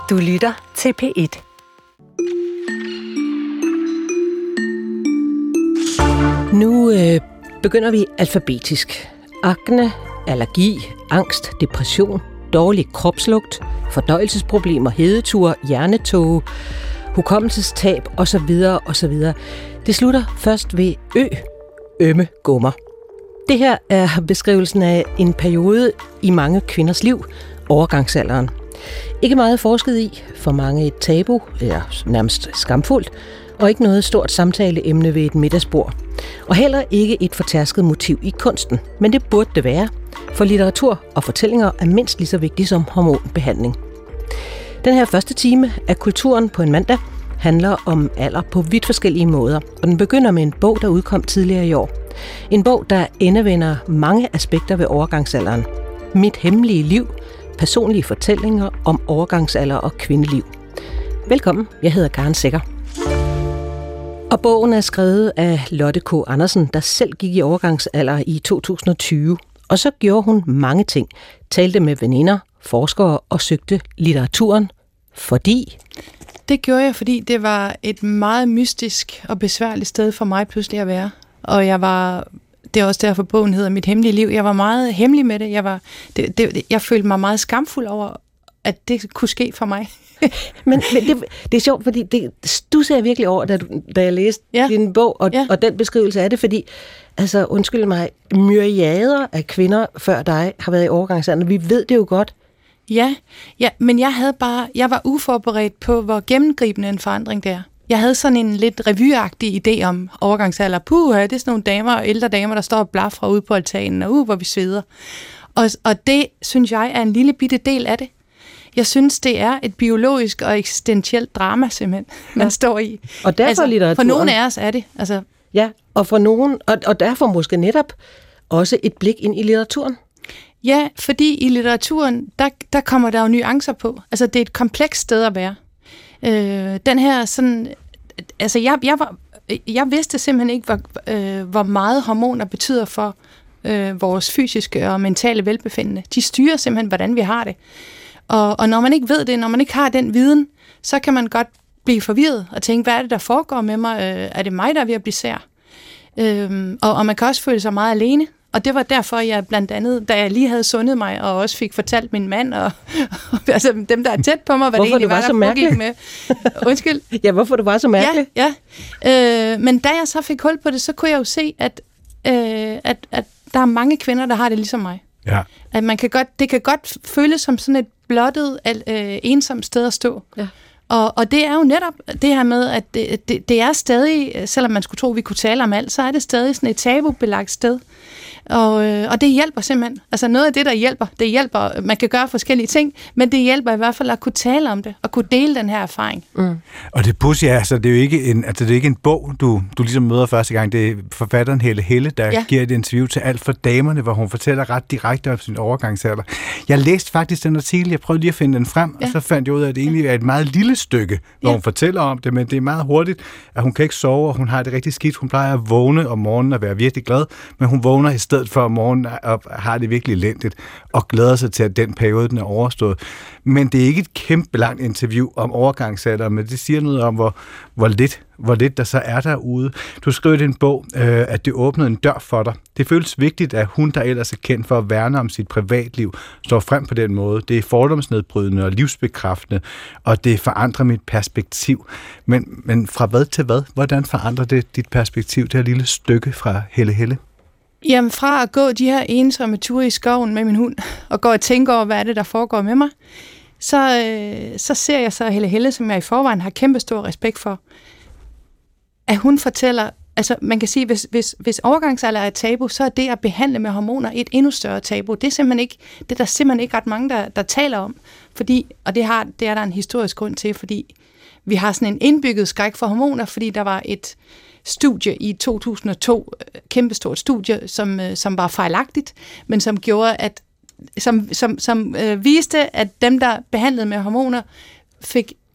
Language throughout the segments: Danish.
Du lytter til P1. Nu begynder vi alfabetisk. Akne, allergi, angst, depression, dårlig kropslugt, fordøjelsesproblemer, hedeture, hjernetåge, hukommelsestab osv. osv. Det slutter først ved ømme gummer. Det her er beskrivelsen af en periode i mange kvinders liv, overgangsalderen. Ikke meget forsket i, for mange et tabu, eller nærmest skamfuldt, og ikke noget stort samtaleemne ved et middagsbord. Og heller ikke et fortærsket motiv i kunsten, men det burde det være, for litteratur og fortællinger er mindst lige så vigtige som hormonbehandling. Den her første time af Kulturen på en mandag handler om alder på vidt forskellige måder, og den begynder med en bog, der udkom tidligere i år. En bog, der endevender mange aspekter ved overgangsalderen. Mit hemmelige liv, personlige fortællinger om overgangsalder og kvindeliv. Velkommen, jeg hedder Karen Secher. Og bogen er skrevet af Lotte K. Andersen, der selv gik i overgangsalder i 2020. Og så gjorde hun mange ting. Talte med veninder, forskere og søgte litteraturen, fordi... Det gjorde jeg, fordi det var et meget mystisk og besværligt sted for mig pludselig at være. Og det er også derfor bogen hedder Mit hemmelige liv. Jeg var meget hemmelig med det. Jeg følte mig meget skamfuld over, at det kunne ske for mig. men det er sjovt, fordi det studsede jeg virkelig over, da jeg læste din bog, og den beskrivelse af det, fordi, altså undskyld mig, myriader af kvinder før dig har været i overgangsalderen. Vi ved det jo godt. Ja, men jeg var uforberedt på, hvor gennemgribende en forandring det er. Jeg havde sådan en lidt revyagtig idé om overgangsalder. Det er sådan nogle damer, ældre damer, der står og blafrer ude på altanen, og hvor vi sveder. Og det, synes jeg, er en lille bitte del af det. Jeg synes, det er et biologisk og eksistentielt drama, simpelthen, man står i. Og derfor litteraturen. For nogle af os er det. Altså. Ja, og for nogen, og derfor måske netop også et blik ind i litteraturen. Ja, fordi i litteraturen, der kommer der jo nuancer på. Altså, det er et komplekst sted at være. Den her sådan... Altså, jeg vidste simpelthen ikke, hvor meget hormoner betyder for vores fysiske og mentale velbefindende. De styrer simpelthen, hvordan vi har det. Og når man ikke ved det, når man ikke har den viden, så kan man godt blive forvirret og tænke, hvad er det, der foregår med mig? Er det mig, der er ved at blive sær? Og man kan også føle sig meget alene. Og det var derfor, jeg blandt andet, da jeg lige havde sundet mig, og også fik fortalt min mand, og altså dem, der er tæt på mig, hvad hvorfor det egentlig var, der foregik med. Undskyld. Ja, hvorfor du var så mærkelig? Ja. Men da jeg så fik hul på det, så kunne jeg jo se, at der er mange kvinder, der har det ligesom mig. Ja. At det kan godt føles som sådan et blottet, ensomt sted at stå. Ja. Og det er jo netop det her med, at det er stadig, selvom man skulle tro, at vi kunne tale om alt, så er det stadig sådan et tabubelagt sted. Og det hjælper simpelthen. Altså noget af det hjælper, man kan gøre forskellige ting, men det hjælper i hvert fald at kunne tale om det, og kunne dele den her erfaring. Mm. Og det pudsige er, altså det er jo ikke en bog, du ligesom møder første gang. Det er forfatteren Helle, der giver et interview til Alt for damerne, hvor hun fortæller ret direkte om sin overgangsalder. Jeg læste faktisk den artikel, jeg prøvede lige at finde den frem, og så fandt jeg ud af, at det egentlig er et meget lille stykke, hvor hun fortæller om det, men det er meget hurtigt, at hun kan ikke sove, og hun har det rigtig skidt. Hun plejer at vågne om morgenen og være virkelig glad, men hun vågner i stedet for om morgenen og har det virkelig elendigt, og glæder sig til, at den periode den er overstået. Men det er ikke et kæmpe langt interview om overgangsalder, men det siger noget om, hvor lidt der så er derude. Du skrev i din bog, at det åbnede en dør for dig. Det føles vigtigt, at hun, der ellers er kendt for at værne om sit privatliv, står frem på den måde. Det er fordomsnedbrydende og livsbekræftende, og det forandrer mit perspektiv. Men fra hvad til hvad? Hvordan forandrer det dit perspektiv, det her lille stykke fra Helle? Jamen fra at gå de her ensomme ture i skoven med min hund, og gå og tænke over, hvad er det, der foregår med mig, så ser jeg så Helle, som jeg i forvejen har kæmpe stor respekt for, at hun fortæller, altså man kan sige, hvis overgangsalder er et tabu, så er det at behandle med hormoner et endnu større tabu. Det er der simpelthen ikke ret mange, der taler om, fordi, og det er der en historisk grund til, fordi vi har sådan en indbygget skræk for hormoner, fordi der var et studie i 2002, kæmpestort studie, som var fejlagtigt, men som gjorde, at som viste, at dem, der behandlede med hormoner, fik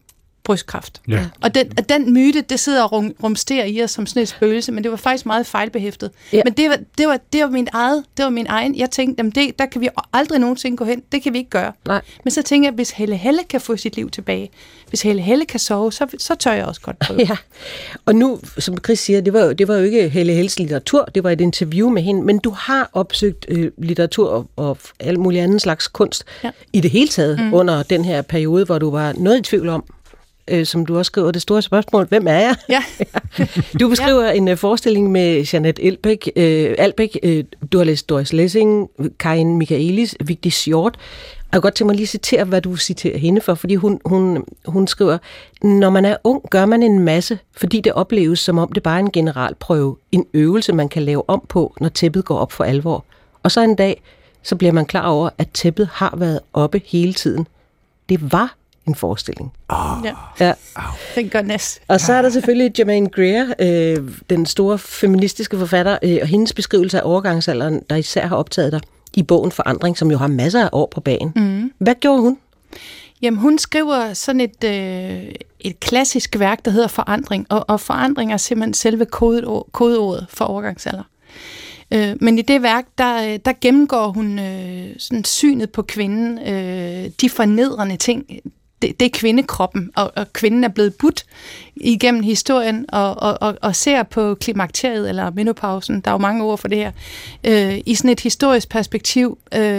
brystkræft. Ja. Og den myte, det sidder og rumsterer i os som sådan et spøgelse, men det var faktisk meget fejlbehæftet. Ja. Men det var min egen. Jeg tænkte, jamen der kan vi aldrig nogensinde gå hen. Det kan vi ikke gøre. Nej. Men så tænker jeg, hvis Helle kan få sit liv tilbage, hvis Helle kan sove, så tør jeg også godt prøve. Ja. Og nu, som Chris siger, det var jo ikke Helle Helles litteratur, det var et interview med hende, men du har opsøgt litteratur og alt muligt andet slags kunst i det hele taget under den her periode, hvor du var noget i tvivl om, som du også skriver, det store spørgsmål, hvem er jeg? Ja. Du beskriver en forestilling med Jeanette Albeck, du har læst Doris Lessing, Karin Michaelis, Vigdis Hjorth. Jeg kan godt tænke mig lige at citere, hvad du citerer hende for, fordi hun skriver, når man er ung, gør man en masse, fordi det opleves, som om det bare er en generalprøve, en øvelse, man kan lave om på, når tæppet går op for alvor. Og så en dag, så bliver man klar over, at tæppet har været oppe hele tiden. Det var en forestilling. Ja. Den går næst. Og så er der selvfølgelig Germaine Greer, den store feministiske forfatter, og hendes beskrivelse af overgangsalderen, der især har optaget dig i bogen Forandring, som jo har masser af år på bagen. Mm. Hvad gjorde hun? Jamen, hun skriver sådan et klassisk værk, der hedder Forandring, og forandring er simpelthen selve kodeordet for overgangsalder. Men i det værk, der gennemgår hun sådan synet på kvinden, de fornedrende ting. Det er kvindekroppen, og kvinden er blevet budt igennem historien, og ser på klimakteriet eller menopausen, der er jo mange ord for det her, i sådan et historisk perspektiv,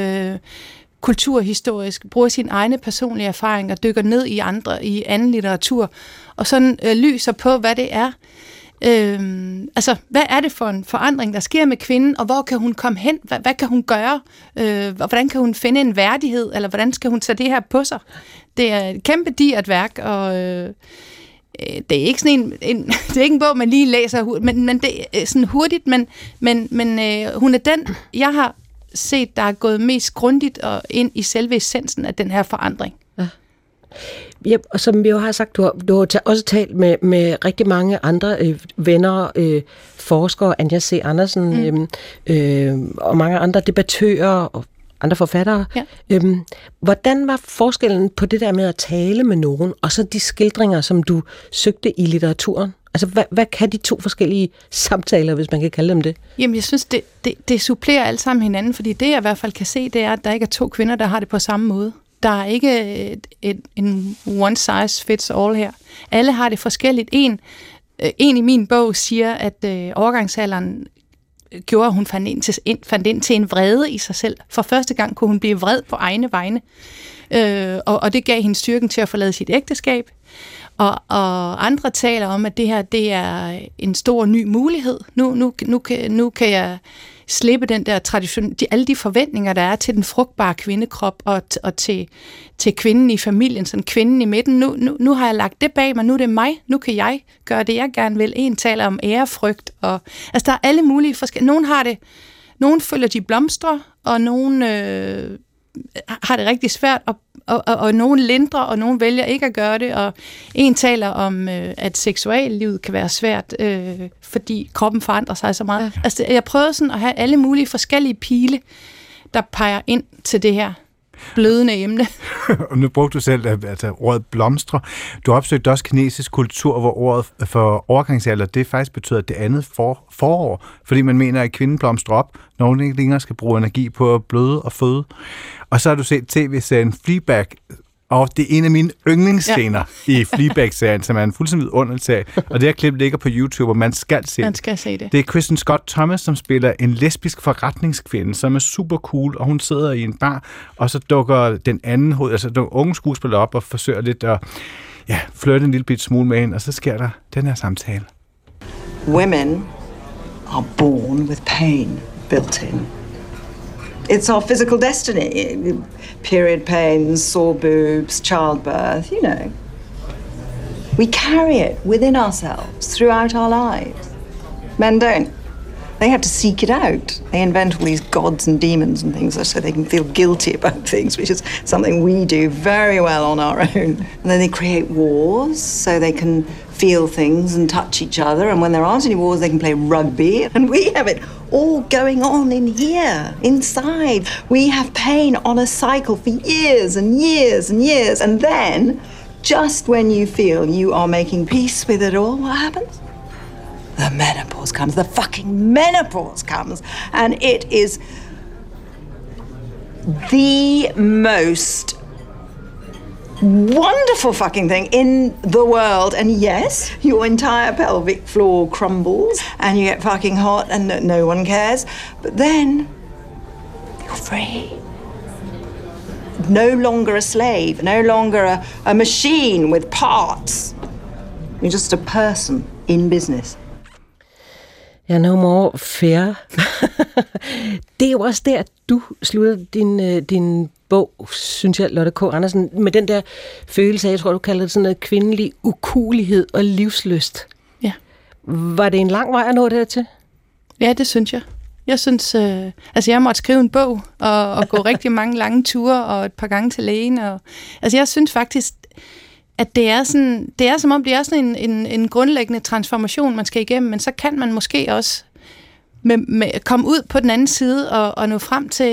kulturhistorisk, bruger sine egne personlige erfaringer, dykker ned i anden litteratur, og sådan lyser på, hvad det er. Hvad er det for en forandring, der sker med kvinden, og hvor kan hun komme hen? Hvad kan hun gøre? Hvordan kan hun finde en værdighed, eller hvordan skal hun tage det her på sig? Det er et kæmpe digert værk, og det er ikke sådan det er ikke en bog, man lige læser, men det er sådan hurtigt, men hun er den, jeg har set, der er gået mest grundigt og ind i selve essensen af den her forandring. Ja, og som vi jo har sagt, du har også talt med rigtig mange andre venner, forskere, Anja C. Andersen og mange andre debattører og andre forfattere. Ja. Hvordan var forskellen på det der med at tale med nogen, og så de skildringer, som du søgte i litteraturen? Altså, hvad kan de to forskellige samtaler, hvis man kan kalde dem det? Jamen, jeg synes, det supplerer alt sammen hinanden, fordi det, jeg i hvert fald kan se, det er, at der ikke er to kvinder, der har det på samme måde. Der er ikke en one size fits all her. Alle har det forskelligt. En i min bog siger, at overgangsalderen gjorde, at hun fandt ind til en vrede i sig selv. For første gang kunne hun blive vred på egne vegne. Og det gav hende styrken til at forlade sit ægteskab. Og andre taler om, at det her, det er en stor ny mulighed. Nu kan jeg slippe den der tradition, alle de forventninger, der er til den frugtbare kvindekrop og til kvinden i familien, sådan kvinden i midten. Nu har jeg lagt det bag mig, nu er det mig, nu kan jeg gøre det, jeg gerne vil. En taler om ærefrygt, og altså der er alle mulige forskellige. Nogen føler de blomstre, og nogen har det rigtig svært, og nogen lindrer, og nogen vælger ikke at gøre det, og en taler om, at seksuallivet kan være svært, fordi kroppen forandrer sig så meget. Ja. Altså, jeg prøvede sådan at have alle mulige forskellige pile, der peger ind til det her blødende emne. Og nu brugte du selv ordet blomstre. Du opsøgte også kinesisk kultur, hvor ordet for overgangsalder, det faktisk betyder det andet forår, fordi man mener, at kvinden blomstrer op, når hun ikke længere skal bruge energi på at bløde og føde. Og så har du set tv-serien Fleabag, og det er en af mine yndlingsscener i Fleabag-serien, som er en fuldstændig underlig serie. Og det her klip ligger på YouTube, og man skal se det. Det er Kristen Scott Thomas, som spiller en lesbisk forretningskvinde, som er super cool, og hun sidder i en bar, og så dukker den unge skuespiller op og forsøger lidt at flirte en lille bit smule med hende, og så sker der den her samtale. Women are born with pain built in. It's our physical destiny. Period pains, sore boobs, childbirth, you know. We carry it within ourselves throughout our lives. Men don't. They have to seek it out. They invent all these gods and demons and things so they can feel guilty about things, which is something we do very well on our own. And then they create wars so they can feel things and touch each other. And when there aren't any wars, they can play rugby. And we have it all going on in here, inside. We have pain on a cycle for years and years and years. And then, just when you feel you are making peace with it all, what happens? The menopause comes. The fucking menopause comes. And it is the most wonderful fucking thing in the world. And yes, your entire pelvic floor crumbles and you get fucking hot and no one cares. But then you're free. No longer a slave, no longer a machine with parts. You're just a person in business. Ja, no more fair. Det er jo også der, du slutter din bog, synes jeg, Lotte K. Andersen, med den der følelse af, jeg tror, du kalder det sådan noget kvindelig ukuelighed og livslyst. Ja. Var det en lang vej at nå det til? Ja, det synes jeg. Jeg synes, jeg måtte skrive en bog og gå rigtig mange lange ture og et par gange til lægen. Jeg synes faktisk, at det er som om det er sådan en grundlæggende transformation, man skal igennem, men så kan man måske også med komme ud på den anden side og nå frem til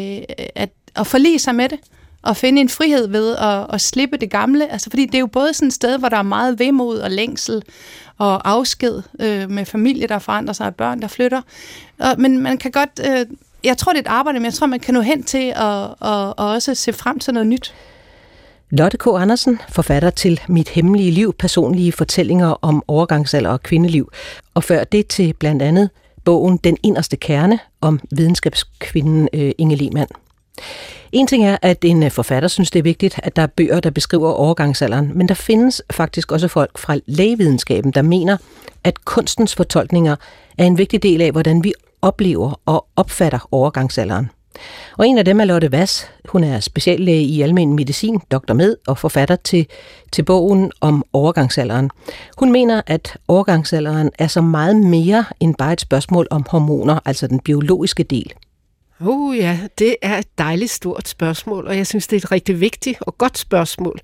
at forlige sig med det, og finde en frihed ved at slippe det gamle. Altså, fordi det er jo både sådan et sted, hvor der er meget vemod og længsel og afsked med familie, der forandrer sig, og børn, der flytter. Men man kan godt... jeg tror, det er et arbejde, men jeg tror, man kan nå hen til at også se frem til noget nyt. Lotte K. Andersen, forfatter til Mit hemmelige liv, personlige fortællinger om overgangsalder og kvindeliv, og før det til blandt andet bogen Den inderste kerne om videnskabskvinden Inge Lehmann. En ting er, at en forfatter synes, det er vigtigt, at der er bøger, der beskriver overgangsalderen, men der findes faktisk også folk fra lægevidenskaben, der mener, at kunstens fortolkninger er en vigtig del af, hvordan vi oplever og opfatter overgangsalderen. Og en af dem er Lotte Vass. Hun er speciallæge i almen medicin, doktor med og forfatter til bogen om overgangsalderen. Hun mener, at overgangsalderen er så meget mere end bare et spørgsmål om hormoner, altså den biologiske del. Ja, det er et dejligt stort spørgsmål, og jeg synes, det er et rigtig vigtigt og godt spørgsmål,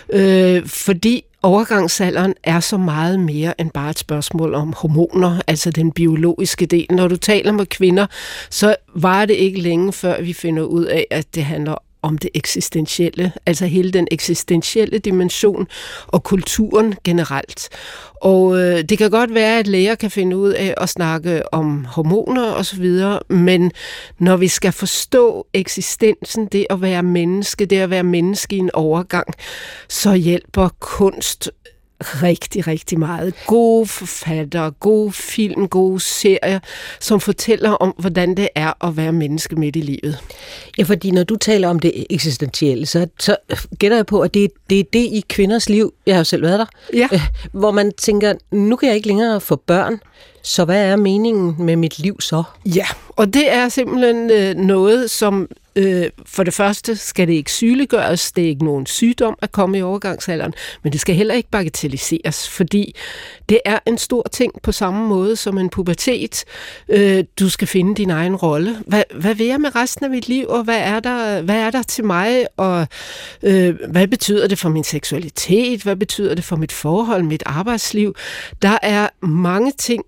fordi overgangsalderen er så meget mere end bare et spørgsmål om hormoner, altså den biologiske del. Når du taler med kvinder, så var det ikke længe før vi finder ud af, at det handler om det eksistentielle, altså hele den eksistentielle dimension og kulturen generelt. Og det kan godt være, at læger kan finde ud af at snakke om hormoner og så videre, men når vi skal forstå eksistensen, det at være menneske i en overgang, så hjælper kunst rigtig, rigtig meget. Gode forfattere, gode film, gode serier, som fortæller om, hvordan det er at være menneske midt i livet. Ja, fordi når du taler om det eksistentielle, så gætter jeg på, at det er det i kvinders liv, jeg har jo selv været der, ja. Hvor man tænker, nu kan jeg ikke længere få børn, så hvad er meningen med mit liv så? Ja, og det er simpelthen noget, som for det første skal det ikke sygeliggøres, det er ikke nogen sygdom at komme i overgangsalderen, men det skal heller ikke bagatelliseres, fordi det er en stor ting på samme måde som en pubertet. Du skal finde din egen rolle. Hvad vil jeg med resten af mit liv, og hvad er der til mig, og hvad betyder det for min seksualitet, hvad betyder det for mit forhold, mit arbejdsliv? Der er mange ting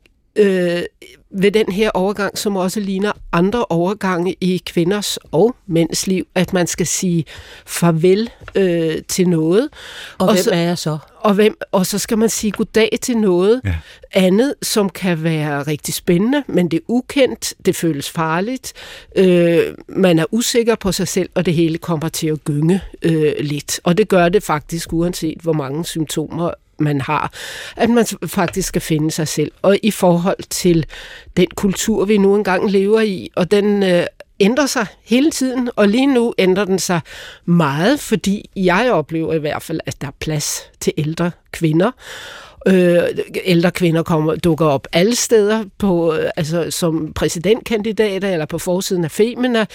ved den her overgang, som også ligner andre overgange i kvinders og mænds liv, at man skal sige farvel til noget. Og hvem er jeg så? Og så skal man sige goddag til noget andet, som kan være rigtig spændende, men det er ukendt, det føles farligt, man er usikker på sig selv, og det hele kommer til at gynge lidt. Og det gør det faktisk, uanset hvor mange symptomer man har, at man faktisk skal finde sig selv. Og i forhold til den kultur, vi nu engang lever i, og den ændrer sig hele tiden, og lige nu ændrer den sig meget, fordi jeg oplever i hvert fald, at der er plads til ældre kvinder. Ældre kvinder dukker op alle steder som præsidentkandidater eller på forsiden af Femina.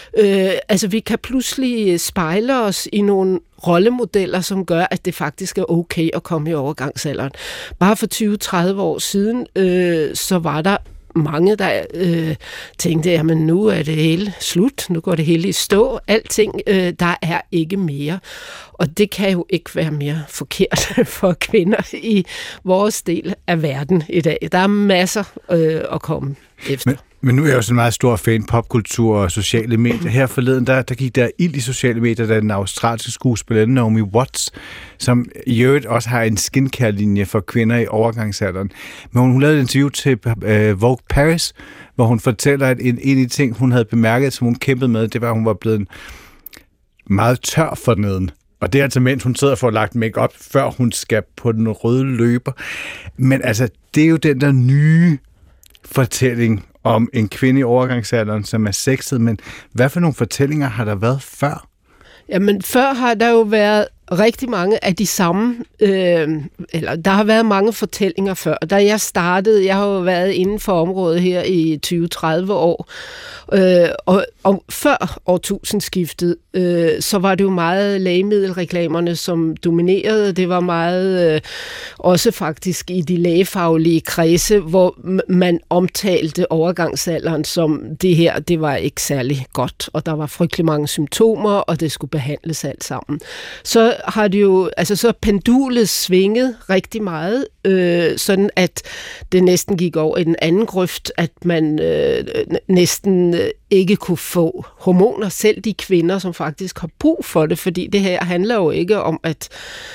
Vi kan pludselig spejle os i nogle rollemodeller, som gør, at det faktisk er okay at komme i overgangsalderen. Bare for 20-30 år siden, så var der mange, der tænkte, jamen nu er det hele slut, nu går det hele i stå, alting, der er ikke mere. Og det kan jo ikke være mere forkert for kvinder i vores del af verden i dag. Der er masser at komme efter. Men nu er jeg jo sådan en meget stor fan popkultur og sociale medier. Her forleden, der gik der ild i sociale medier, da den australske skuespillerinde Naomi Watts, som i øvrigt også har en skincare-linje for kvinder i overgangsalderen. Men hun lavede et interview til Vogue Paris, hvor hun fortæller, at en af de ting, hun havde bemærket, som hun kæmpede med, det var, at hun var blevet meget tør for neden. Og det er altså, mens hun sidder for at lagt make-up, før hun skal på den røde løber. Men altså, det er jo den der nye fortælling om en kvinde i overgangsalderen, som er sexet. Men hvad for nogle fortællinger har der været før? Jamen, før har der jo været rigtig mange af de samme, eller der har været mange fortællinger før. Da jeg startede, jeg har jo været inden for området her i 20-30 år, og før årtusindskiftet, så var det jo meget lægemiddelreklamerne, som dominerede. Det var meget også faktisk i de lægefaglige kredse, hvor man omtalte overgangsalderen som det her, det var ikke særlig godt, og der var frygtelig mange symptomer, og det skulle behandles alt sammen. Så har det jo, altså så pendulet svinget rigtig meget, sådan at det næsten gik over i den anden grøft, at man næsten ikke kunne få hormoner, selv de kvinder, som faktisk har brug for det, fordi det her handler jo ikke om, at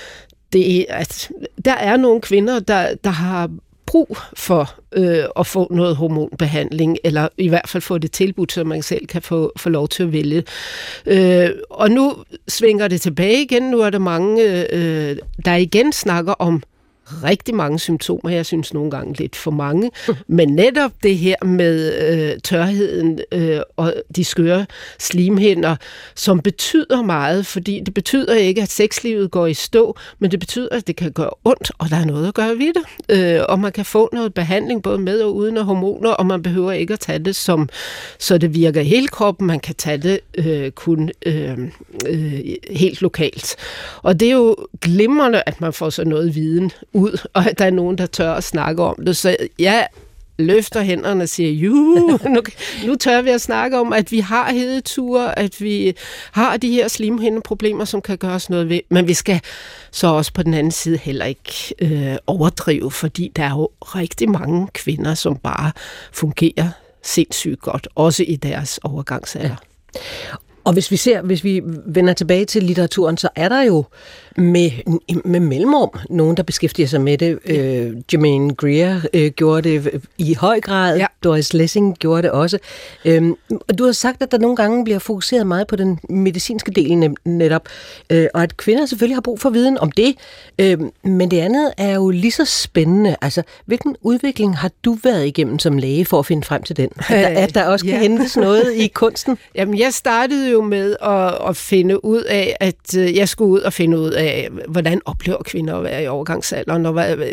der er nogle kvinder, der har brug for at få noget hormonbehandling, eller i hvert fald få det tilbudt, så man selv kan få lov til at vælge. Og nu svinger det tilbage igen. Nu er der mange, der igen snakker om rigtig mange symptomer. Jeg synes nogle gange lidt for mange. Men netop det her med tørheden og de skøre slimhinder, som betyder meget, fordi det betyder ikke, at sexlivet går i stå, men det betyder, at det kan gøre ondt, og der er noget at gøre ved det. Og man kan få noget behandling, både med og uden af hormoner, og man behøver ikke at tage det så det virker i hele kroppen. Man kan tage det kun helt lokalt. Og det er jo glimrende, at man får sådan noget viden ud, og at der er nogen, der tør at snakke om det. Så jeg løfter hænderne og siger, nu tør vi at snakke om, at vi har hedeture, at vi har de her slimhindeproblemer, som kan gøres noget ved. Men vi skal så også på den anden side heller ikke overdrive, fordi der er jo rigtig mange kvinder, som bare fungerer sindssygt godt, også i deres overgangsalder. Ja. Og hvis vi vender tilbage til litteraturen, så er der jo med mellemrum nogen, der beskæftiger sig med det. Germaine Greer gjorde det i høj grad. Ja. Doris Lessing gjorde det også. Og du har sagt, at der nogle gange bliver fokuseret meget på den medicinske del netop, og at kvinder selvfølgelig har brug for viden om det. Men det andet er jo lige så spændende. Altså, hvilken udvikling har du været igennem som læge for at finde frem til den? At der også kan hentes noget i kunsten? Jamen, jeg startede jo med at finde ud af, at jeg skulle ud og finde ud af, hvordan oplever kvinder at være i overgangsalderen, og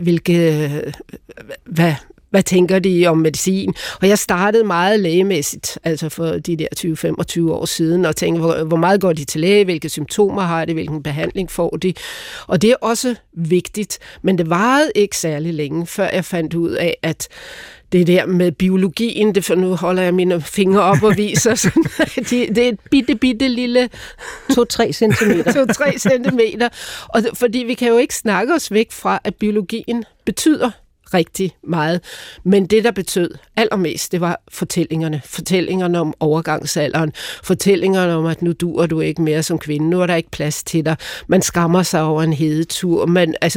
hvad tænker de om medicin? Og jeg startede meget lægemæssigt, altså for de der 20-25 år siden, og tænkte, hvor meget går de til læge, hvilke symptomer har de, hvilken behandling får de? Og det er også vigtigt, men det varede ikke særlig længe, før jeg fandt ud af, at det der med biologien, for nu holder jeg mine fingre op og viser, sådan, det er et bitte lille 2-3 centimeter. 2-3 centimeter. Og fordi vi kan jo ikke snakke os væk fra, at biologien betyder rigtig meget. Men det, der betød allermest, det var fortællingerne. Fortællingerne om overgangsalderen. Fortællingerne om, at nu duer du ikke mere som kvinde. Nu er der ikke plads til dig. Man skammer sig over en hedetur.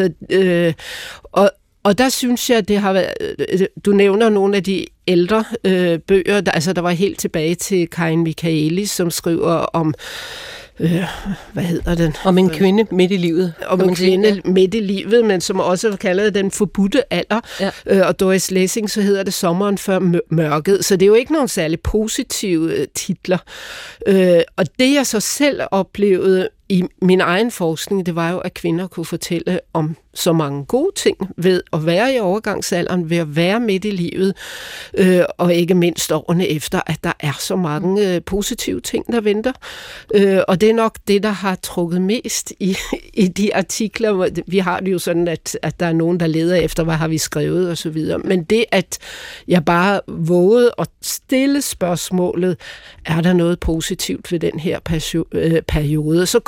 Og der synes jeg, det har været... Du nævner nogle af de ældre bøger, der var helt tilbage til Karin Michaelis, som skriver om... hvad hedder den? Om en kvinde midt i livet. Om en kvinde midt i livet, men som også kalder den forbudte alder. Ja. Og Doris Lessing, så hedder det Sommeren før mørket. Så det er jo ikke nogen særlig positive titler. Og det jeg så selv oplevede i min egen forskning, det var jo, at kvinder kunne fortælle om så mange gode ting ved at være i overgangsalderen, ved at være midt i livet, og ikke mindst årene efter, at der er så mange positive ting, der venter. Og det er nok det, der har trukket mest i de artikler. Vi har det jo sådan, at der er nogen, der leder efter, hvad har vi skrevet og så videre. Men det, at jeg bare vågede at stille spørgsmålet, er der noget positivt ved den her periode, så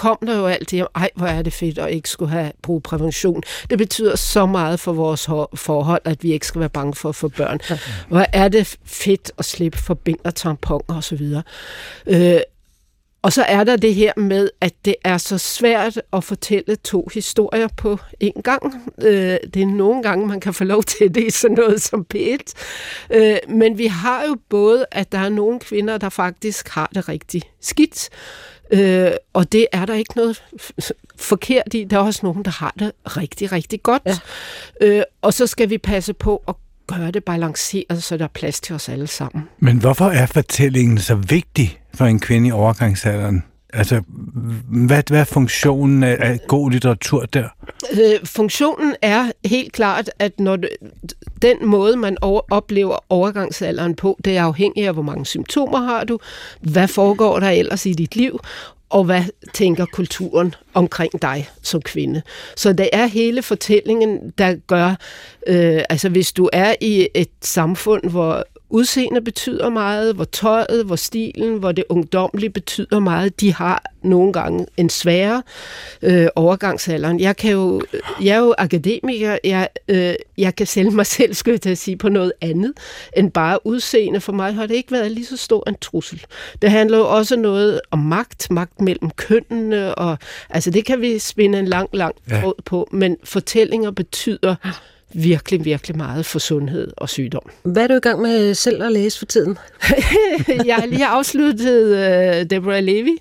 kom der jo alt det, hvor er det fedt at ikke skulle bruge prævention. Det betyder så meget for vores forhold, at vi ikke skal være bange for at få børn. Hvor er det fedt at slippe for bind og tamponer og så videre. Og så er der det her med, at det er så svært at fortælle 2 historier på én gang. Det er nogle gange, man kan få lov til det i sådan noget som P1. Men vi har jo både, at der er nogle kvinder, der faktisk har det rigtig skidt, og det er der ikke noget forkert i. Der er også nogen, der har det rigtig, rigtig godt. Ja. Og så skal vi passe på at gøre det balanceret, så der er plads til os alle sammen. Men hvorfor er fortællingen så vigtig for en kvinde i overgangsalderen? Altså, hvad er funktionen af god litteratur der? Funktionen er helt klart, at når den måde, man oplever overgangsalderen på, det er afhængigt af, hvor mange symptomer har du, hvad foregår der ellers i dit liv, og hvad tænker kulturen omkring dig som kvinde. Så det er hele fortællingen, der gør, altså hvis du er i et samfund, hvor udseende betyder meget, hvor tøjet, hvor stilen, hvor det ungdomlige betyder meget. De har nogle gange en sværere overgangsalderen. Jeg er jo akademiker. Jeg kan sælge mig selv, skulle jeg til at sige, på noget andet end bare udseende. For mig har det ikke været lige så stor en trussel. Det handler jo også noget om magt mellem kønnene, og altså det kan vi spinde en lang tråd på, men fortællinger betyder virkelig, virkelig meget for sundhed og sygdom. Hvad er du i gang med selv at læse for tiden? Jeg har lige afsluttet Deborah Levy,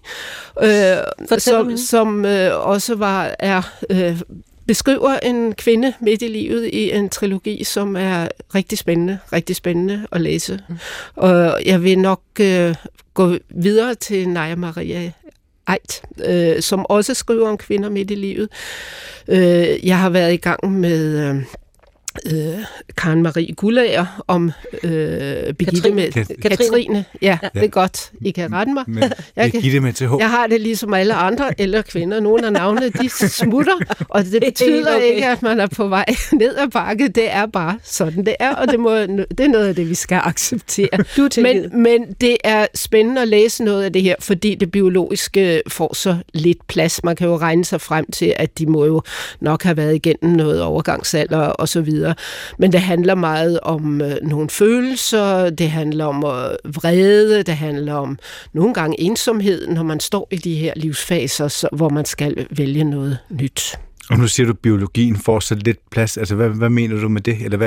som også beskriver en kvinde midt i livet i en trilogi, som er rigtig spændende at læse. Og jeg vil nok gå videre til Naja Maria Aidt, som også skriver om kvinder midt i livet. Jeg har været i gang med Karen Marie Guldager om Birgitte med Katrine. Ja, det er godt. I kan rette mig. Birgitte med TH. Jeg har det ligesom alle andre ældre kvinder. Nogle af navnene, de smutter, og det betyder ikke, at man er på vej ned ad bakke. Det er bare sådan, det er, og det er noget af det, vi skal acceptere. Men det er spændende at læse noget af det her, fordi det biologiske får så lidt plads. Man kan jo regne sig frem til, at de må jo nok have været igennem noget overgangsalder og så videre. Men det handler meget om nogle følelser, det handler om vrede, det handler om nogle gange ensomhed, når man står i de her livsfaser, hvor man skal vælge noget nyt. Og nu siger du, at biologien får så lidt plads. Altså, hvad mener du med det? Eller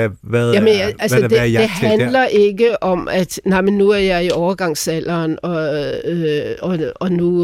det handler ikke om, at men nu er jeg i overgangsalderen, og nu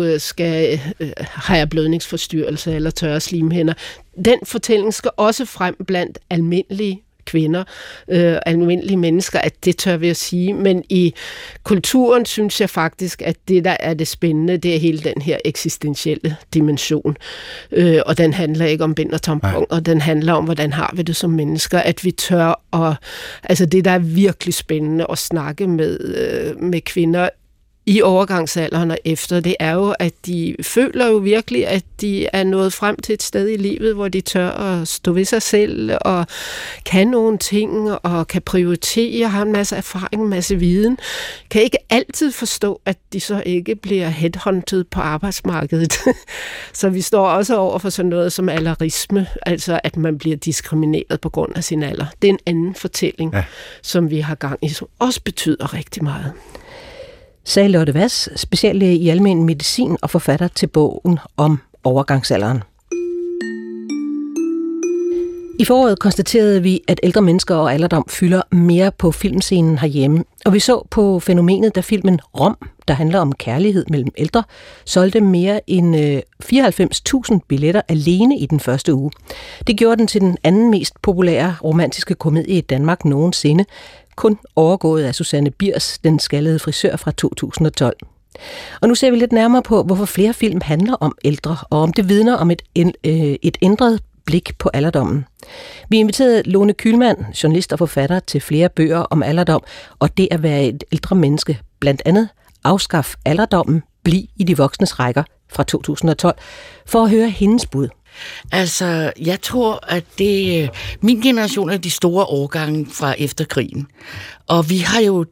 har jeg blødningsforstyrrelse eller tørre slimhinder. Den fortælling skal også frem blandt almindelige kvinder, almindelige mennesker, at det tør vi at sige. Men i kulturen synes jeg faktisk, at det, der er det spændende, det er hele den her eksistentielle dimension. Og den handler ikke om bind og tampon, og den handler om, hvordan har vi det som mennesker, at vi tør at... Altså det, der er virkelig spændende at snakke med kvinder i overgangsalderen og efter, det er jo, at de føler jo virkelig, at de er nået frem til et sted i livet, hvor de tør at stå ved sig selv og kan nogle ting og kan prioritere, har en masse erfaring, en masse viden. Kan ikke altid forstå, at de så ikke bliver headhunted på arbejdsmarkedet. Så vi står også over for sådan noget som alderisme, altså at man bliver diskrimineret på grund af sin alder. Det er en anden fortælling, som vi har gang i, som også betyder rigtig meget. Sagde Lotte Hvass, speciallæge i almen medicin og forfatter til bogen om overgangsalderen. I foråret konstaterede vi, at ældre mennesker og alderdom fylder mere på filmscenen herhjemme. Og vi så på fænomenet, da filmen Rom, der handler om kærlighed mellem ældre, solgte mere end 94.000 billetter alene i den første uge. Det gjorde den til den anden mest populære romantiske komedie i Danmark nogensinde, kun overgået af Susanne Biers, Den skaldede frisør fra 2012. Og nu ser vi lidt nærmere på, hvorfor flere film handler om ældre, og om det vidner om et ændret blik på alderdommen. Vi inviterede Lone Kühlmann, journalist og forfatter, til flere bøger om alderdom, og det at være et ældre menneske, blandt andet Afskaf alderdommen, bliv i de voksnes rækker fra 2012, for at høre hendes bud. Altså, jeg tror, at min generation er de store årgange fra efterkrigen. Og vi har jo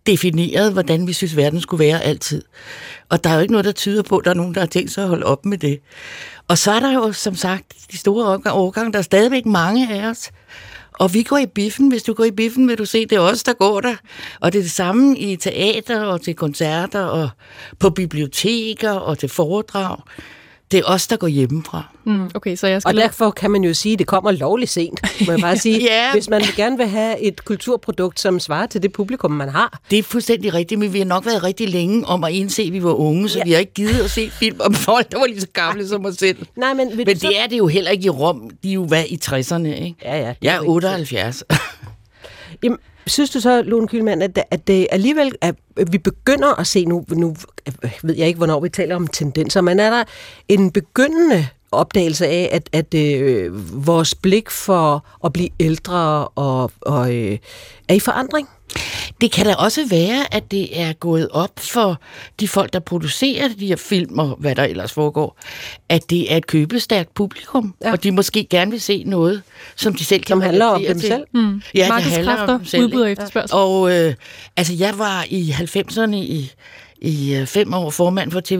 defineret, hvordan vi synes, verden skulle være altid. Og der er jo ikke noget, der tyder på, at der er nogen, der har tænkt sig at holde op med det. Og så er der jo, som sagt, de store årgange, der er stadigvæk mange af os. Og vi går i biffen. Hvis du går i biffen, vil du se, det er os, der går der. Og det er det samme i teater og til koncerter og på biblioteker og til foredrag. Det er os, der går hjemmefra. Okay, så jeg skal og derfor kan man jo sige, at det kommer lovligt sent, må jeg bare sige. Ja. Hvis man gerne vil have et kulturprodukt, som svarer til det publikum, man har. Det er fuldstændig rigtigt, men vi har nok været rigtig længe om at indse, at vi var unge, så vi har ikke givet at se film om folk, der var lige så gamle som os selv. Nej, men det er det jo heller ikke i Rom. De er jo i 60'erne, ikke? Ja. Jeg er 78. Jamen, synes du så, Lone Kühlmann, at det alligevel, at vi begynder at se, nu ved jeg ikke, hvornår vi taler om tendenser, men er der en begyndende opdagelse af, at vores blik for at blive ældre og er i forandring? Det kan da også være, at det er gået op for de folk, der producerer de her film og hvad der ellers foregår, at det er et købestærkt publikum, og de måske gerne vil se noget, som de selv kan som handler om dem selv. Ja, det handler om dem selv. Udbud og efterspørgsel. Og altså, jeg var i 90'erne i 5 år formand for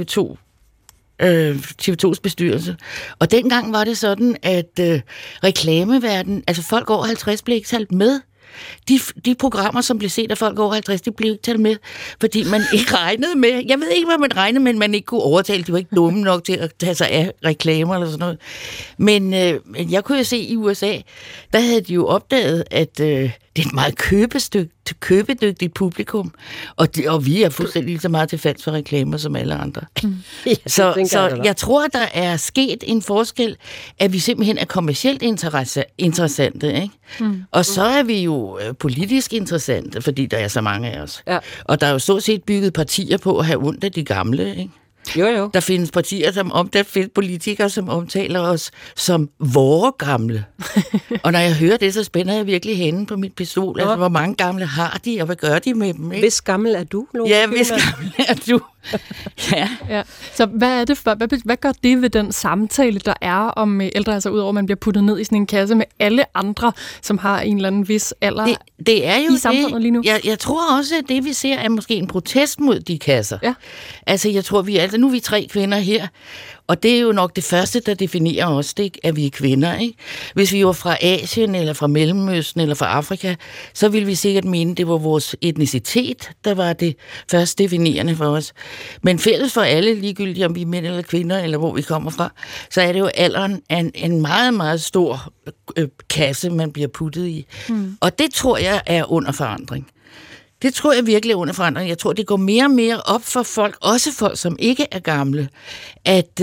TV2's bestyrelse. Og dengang var det sådan, at reklameverden, altså folk over 50 blev ikke talt med. De programmer, som blev set af folk over 50, de blev ikke talt med, fordi man ikke regnede med. Jeg ved ikke, hvad man regnede med, man ikke kunne overtale. De var ikke dumme nok til at tage sig af reklamer eller sådan noget. Men jeg kunne jo se i USA, der havde de jo opdaget, at det er et meget købedygtigt publikum, og vi er fuldstændig lige så meget til fans for reklamer som alle andre. Så jeg tror, der er sket en forskel, at vi simpelthen er kommercielt interessante, ikke? Og så er vi jo politisk interessante, fordi der er så mange af os. Ja. Og der er jo stort set bygget partier på at have ondt af de gamle, ikke? Jo. Der findes partier, der findes politikere, som omtaler os som vore gamle. Og når jeg hører det, så spænder jeg virkelig hænden på mit pistol. Altså, hvor mange gamle har de, og hvad gør de med dem? Ikke? Hvis gammel er du, Lone? Ja, hvis gammel er du. Ja. Så hvad er det for, hvad gør det ved den samtale, der er om ældre, altså udover at man bliver puttet ned i sådan en kasse med alle andre, som har en eller anden vis alder det er jo i samfundet lige nu? Jeg tror også, at det vi ser er måske en protest mod de kasser. Ja. Altså jeg tror, nu er vi 3 kvinder her, og det er jo nok det første, der definerer os, det at vi er kvinder, ikke? Hvis vi var fra Asien, eller fra Mellemøsten, eller fra Afrika, så ville vi sikkert mene, det var vores etnicitet, der var det først definerende for os. Men fælles for alle, ligegyldigt om vi er mænd eller kvinder, eller hvor vi kommer fra, så er det jo alderen en meget, meget stor kasse, man bliver puttet i. Og det tror jeg er under forandring. Det tror jeg virkelig er under forandring. Jeg tror, det går mere og mere op for folk, også folk, som ikke er gamle, at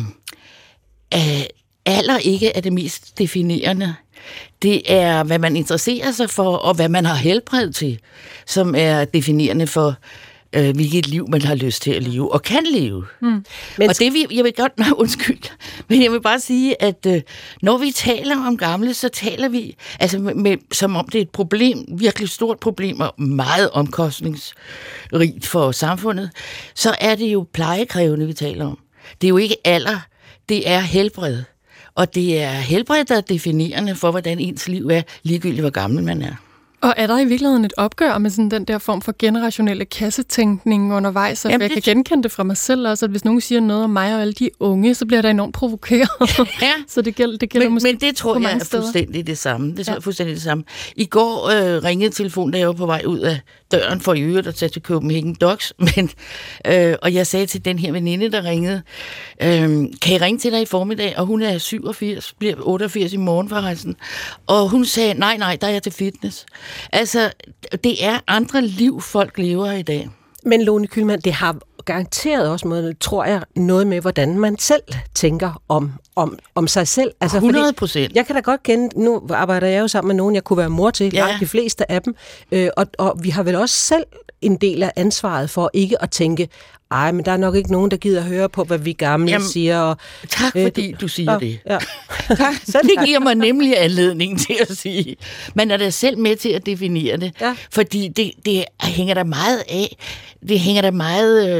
alder ikke er det mest definerende. Det er, hvad man interesserer sig for, og hvad man har helbred til, som er definerende for, hvilket liv man har lyst til at leve, og kan leve. Men og det jeg vil godt, men jeg vil bare sige, at når vi taler om gamle, så taler vi altså som om det er et problem, virkelig stort problem, og meget omkostningsrigt for samfundet, så er det jo plejekrævende, vi taler om. Det er jo ikke alder, det er helbred. Og det er helbred, der er definerende for, hvordan ens liv er, ligegyldigt hvor gammel man er. Og er der i virkeligheden et opgør med sådan den der form for generationelle kassetænkning undervejs? Jeg kan genkende det fra mig selv også, at hvis nogen siger noget om mig og alle de unge, så bliver der enormt provokeret. Ja. Så det gælder måske. Men det tror jeg er fuldstændig det samme. Det er fuldstændig det samme. I går ringede telefonen, da jeg var på vej ud af døren for i øvrigt og tage til Copenhagen Docs. Og jeg sagde til den her veninde, der ringede, kan I ringe til dig i formiddag? Og hun er 87, bliver 88 i morgen forresten. Og hun sagde, nej, der er jeg til fitness. Altså, det er andre liv, folk lever i dag. Men Lone Kühlmann, det har garanteret også, tror jeg, noget med, hvordan man selv tænker om sig selv. Altså, 100%. Jeg kan da godt kende, nu arbejder jeg jo sammen med nogen, jeg kunne være mor til, langt de fleste af dem, og vi har vel også selv en del af ansvaret for ikke at tænke, men der er nok ikke nogen, der gider høre på, hvad vi gamle siger. Og, tak, fordi du siger det. Ja. Tak. Så det giver mig nemlig anledning til at sige. Man er da selv med til at definere det. Ja. Fordi det hænger der meget af. Det hænger der meget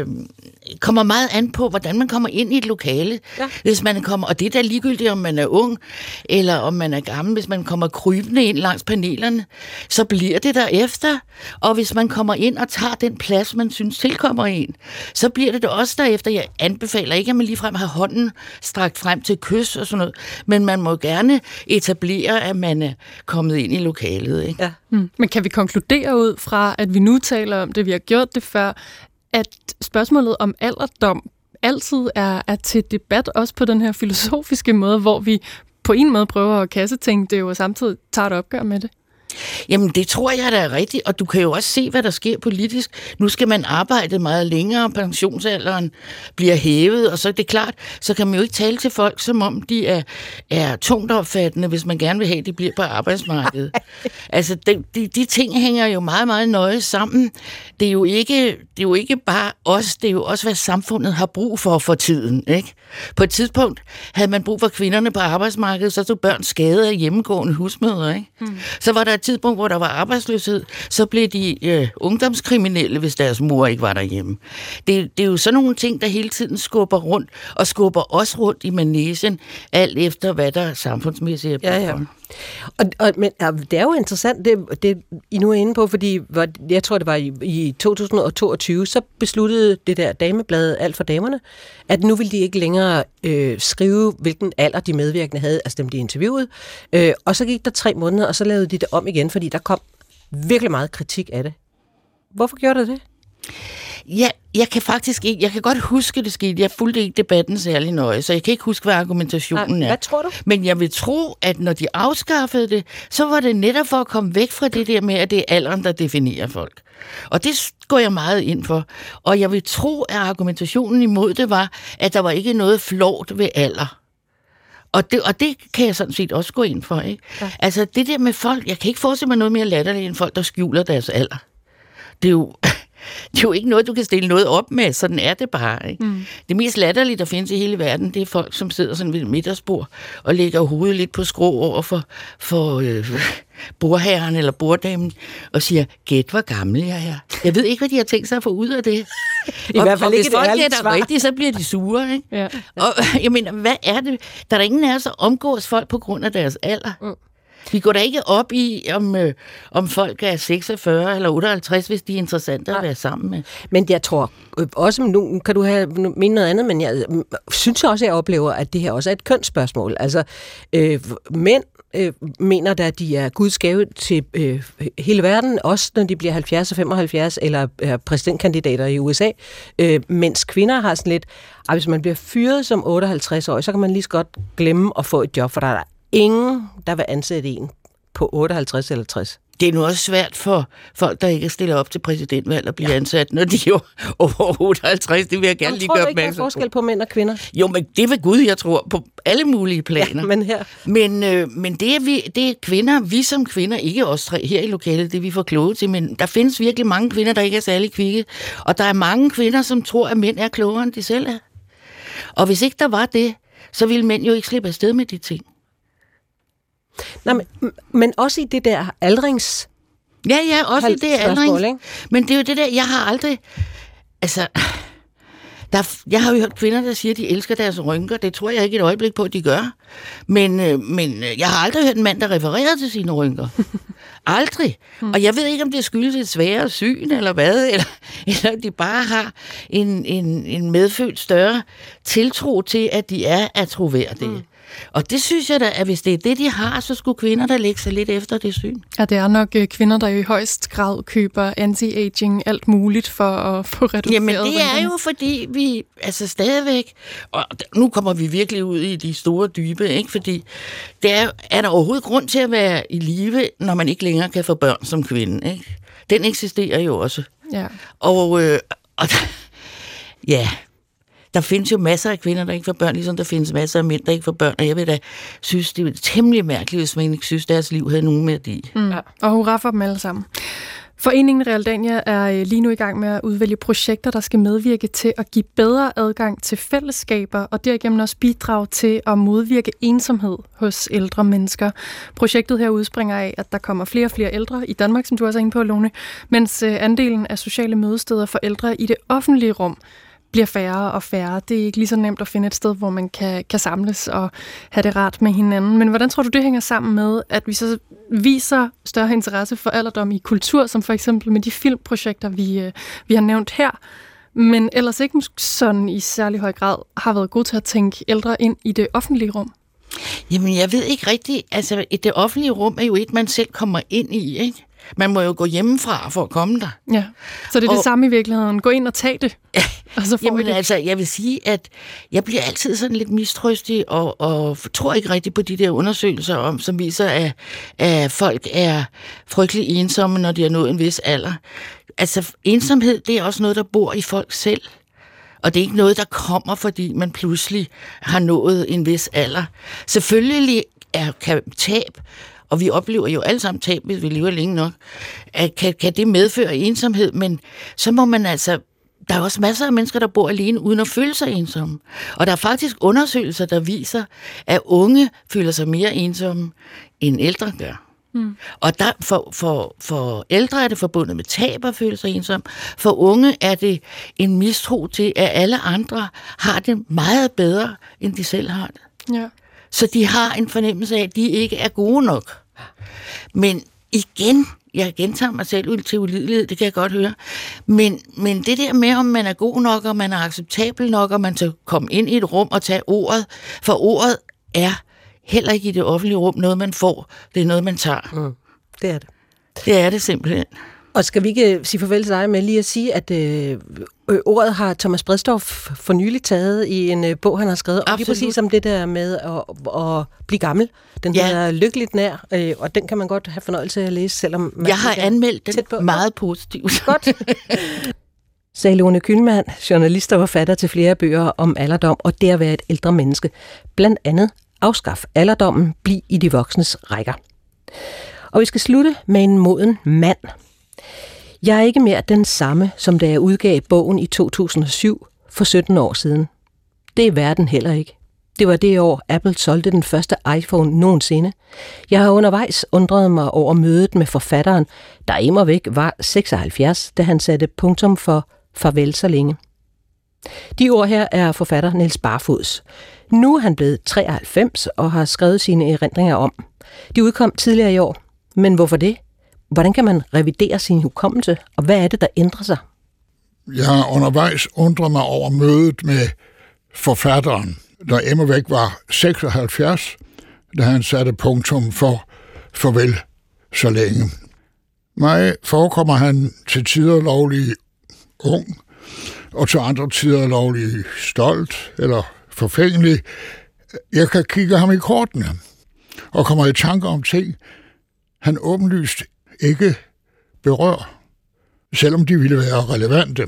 kommer meget an på, hvordan man kommer ind i et lokale. Ja. Hvis man kommer, og det er da ligegyldigt, om man er ung, eller om man er gammel. Hvis man kommer krybende ind langs panelerne, så bliver det derefter. Og hvis man kommer ind og tager den plads, man synes tilkommer en, så bliver det også derefter. Jeg anbefaler ikke, at man ligefrem har hånden strakt frem til kys og sådan noget, men man må gerne etablere, at man er kommet ind i lokalet. Ikke? Ja. Men kan vi konkludere ud fra, at vi nu taler om det, vi har gjort det før, at spørgsmålet om alderdom altid er til debat, også på den her filosofiske måde, hvor vi på en måde prøver at kassetænke det, og samtidig tager et opgør med det? Jamen, det tror jeg, der er rigtigt, og du kan jo også se, hvad der sker politisk. Nu skal man arbejde meget længere, pensionsalderen bliver hævet, og så er det klart, så kan man jo ikke tale til folk, som om de er tungt opfattende, hvis man gerne vil have, at de bliver på arbejdsmarkedet. Altså, de ting hænger jo meget, meget nøje sammen. Det er jo ikke bare os, det er jo også, hvad samfundet har brug for tiden, ikke? På et tidspunkt havde man brug for kvinderne på arbejdsmarkedet, så tog børn skade af hjemmegående husmødre, ikke? Så var der et tidspunkt, hvor der var arbejdsløshed, så blev de ungdomskriminelle, hvis deres mor ikke var derhjemme. Det er jo sådan nogle ting, der hele tiden skubber rundt, og skubber også rundt i manegen, alt efter hvad der er samfundsmæssigt. Ja. Men det er jo interessant, det I nu er inde på, fordi jeg tror, det var i 2022, så besluttede det der dameblad Alt for damerne, at nu ville de ikke længere skrive, hvilken alder de medvirkende havde, altså dem de interviewede. Og så gik der 3 måneder, og så lavede de det om igen, fordi der kom virkelig meget kritik af det. Hvorfor gjorde det? Ja, jeg kan faktisk ikke. Jeg kan godt huske, det skete. Jeg fulgte ikke debatten særlig nøje, så jeg kan ikke huske, hvad argumentationen er. Hvad tror du? Men jeg vil tro, at når de afskaffede det, så var det netop for at komme væk fra det der med, at det er alderen, der definerer folk. Og det går jeg meget ind for. Og jeg vil tro, at argumentationen imod det var, at der var ikke noget flovt ved alder. Og det kan jeg sådan set også gå ind for, ikke? Ja. Altså det der med folk, jeg kan ikke forestille mig noget mere latterligt end folk, der skjuler deres alder. Det er jo ikke noget, du kan stille noget op med. Sådan er det bare. Ikke? Det mest latterlige, der findes i hele verden, det er folk, som sidder sådan ved et middagsbord og lægger hovedet lidt på skrå over for bordherren eller borddamen og siger, gæt hvor gammel jeg er. Jeg ved ikke, hvad de har tænkt sig at få ud af det. I hvert fald hvis folk gætter rigtigt, så bliver de sure. Ikke? Ja. Og jeg mener, hvad er det? Der er der ingen af os, der omgås folk på grund af deres alder. Vi går da ikke op i, om folk er 46 eller 58, hvis de er interessante at være sammen med. Men jeg tror også, nu kan du mene noget andet, men jeg synes også, at jeg oplever, at det her også er et kønsspørgsmål. Altså, mænd mener da, at de er Guds gave til hele verden, også når de bliver 70 og 75, eller er præsidentkandidater i USA, mens kvinder har sådan lidt, hvis man bliver fyret som 58-årig, så kan man lige så godt glemme at få et job, for der er ingen, der vil ansætte en på 58 eller 60. Det er nu også svært for folk, der ikke stiller op til præsidentvalg at blive ansat, når de er jo over 58. Det vil jeg gerne lige gøre opmærksom på. Tror du ikke, der er forskel på mænd og kvinder? Jo, men det er ved Gud, jeg tror, på alle mulige planer. Ja, men her. Men det er kvinder, vi som kvinder, ikke os tre her i lokalet, det vi får kloge til, men der findes virkelig mange kvinder, der ikke er særlig kvikke. Og der er mange kvinder, som tror, at mænd er klogere, end de selv er. Og hvis ikke der var det, så ville mænd jo ikke slippe afsted med de ting. Nej, men også i det der aldrings... Ja, også i det aldrings... Men det er jo det der, jeg har aldrig... Altså... Jeg har jo hørt kvinder, der siger, at de elsker deres rynker. Det tror jeg ikke et øjeblik på, at de gør. Men jeg har aldrig hørt en mand, der refererer til sine rynker. Aldrig. Og jeg ved ikke, om det skyldes et sværere syn, eller hvad, eller om de bare har en medfødt større tiltro til, at de er troværdige. Og det synes jeg da, at hvis det er det, de har, så skulle kvinder der lægge sig lidt efter det syn. Ja, det er nok kvinder, der i højst grad køber anti-aging, alt muligt for at få reduceret. Jamen det er jo fordi vi, altså stadigvæk, og nu kommer vi virkelig ud i de store dybe, ikke? Fordi det er der overhovedet grund til at være i live, når man ikke længere kan få børn som kvinde, ikke? Den eksisterer jo også. Ja. Og ja... Der findes jo masser af kvinder, der ikke får børn, ligesom der findes masser af mænd, der ikke får børn, og jeg vil da synes, det er temmelig mærkeligt, hvis man ikke synes, deres liv havde nogen værdi. Ja. Og hurra for dem alle sammen. Foreningen Realdania er lige nu i gang med at udvælge projekter, der skal medvirke til at give bedre adgang til fællesskaber, og derigennem også bidrage til at modvirke ensomhed hos ældre mennesker. Projektet her udspringer af, at der kommer flere og flere ældre i Danmark, som du også er inde på, Lone, mens andelen af sociale mødesteder for ældre i det offentlige rum bliver færre og færre. Det er ikke lige så nemt at finde et sted, hvor man kan samles og have det rart med hinanden. Men hvordan tror du, det hænger sammen med, at vi så viser større interesse for alderdom i kultur, som for eksempel med de filmprojekter, vi har nævnt her, men ellers ikke sådan i særlig høj grad har været god til at tænke ældre ind i det offentlige rum? Jamen, jeg ved ikke rigtigt. Altså, det offentlige rum er jo et, man selv kommer ind i, ikke? Man må jo gå hjemmefra for at komme der. Ja, så det er det samme i virkeligheden. Gå ind og tag det. Ja, og så får jamen, det. Altså, jeg vil sige, at jeg bliver altid sådan lidt mistrøstig, og tror ikke rigtigt på de der undersøgelser, som viser, at folk er frygtelig ensomme, når de har nået en vis alder. Altså, ensomhed, det er også noget, der bor i folk selv. Og det er ikke noget, der kommer, fordi man pludselig har nået en vis alder. Selvfølgelig kan tab, og vi oplever jo alle sammen tab, hvis vi lever længe nok, at kan det medføre ensomhed, men så må man altså... Der er også masser af mennesker, der bor alene, uden at føle sig ensomme. Og der er faktisk undersøgelser, der viser, at unge føler sig mere ensomme, end ældre gør. Mm. Og der, for ældre er det forbundet med tab at føle sig ensom. For unge er det en mistro til, at alle andre har det meget bedre, end de selv har det. Ja. Så de har en fornemmelse af, at de ikke er gode nok. Men igen, jeg gentager mig selv ud til ulidelighed, det kan jeg godt høre. Men det der med, om man er god nok, og man er acceptabel nok, og man skal komme ind i et rum og tage ordet, for ordet er heller ikke i det offentlige rum noget, man får. Det er noget, man tager. Mm, det er det. Det er det simpelthen. Og skal vi ikke sige farvel til dig med lige at sige, at ordet har Thomas Bredsdorff for nylig taget i en bog, han har skrevet. Og lige præcis om det der med at blive gammel. Den hedder Lykkeligt nær, og den kan man godt have fornøjelse af at læse, selvom man... Jeg har anmeldt den meget positivt. Godt. Sagde Lone Kühlmann, journalist og forfatter til flere bøger om alderdom og det at være et ældre menneske. Blandt andet Afskaf alderdommen, bliv i de voksnes rækker. Og vi skal slutte med en moden mand. Jeg er ikke mere den samme, som da jeg udgav bogen i 2007 for 17 år siden. Det er verden heller ikke. Det var det år, Apple solgte den første iPhone nogensinde. Jeg har undervejs undret mig over mødet med forfatteren, der immervæk var 76, da han satte punktum for farvel så længe. De ord her er forfatter Niels Barfods. Nu er han blevet 93 og har skrevet sine erindringer om. De udkom tidligere i år. Men hvorfor det? Hvordan kan man revidere sin hukommelse, og hvad er det, der ændrer sig? Jeg har undervejs undret mig over mødet med forfatteren, der immervæk var 76, da han satte punktum for farvel så længe. Mig forekommer han til tider lovlig ung, og til andre tider lovlig stolt eller forfængelig. Jeg kan kigge ham i kortene og kommer i tanker om ting, han åbenlyst ikke berører, selvom de ville være relevante,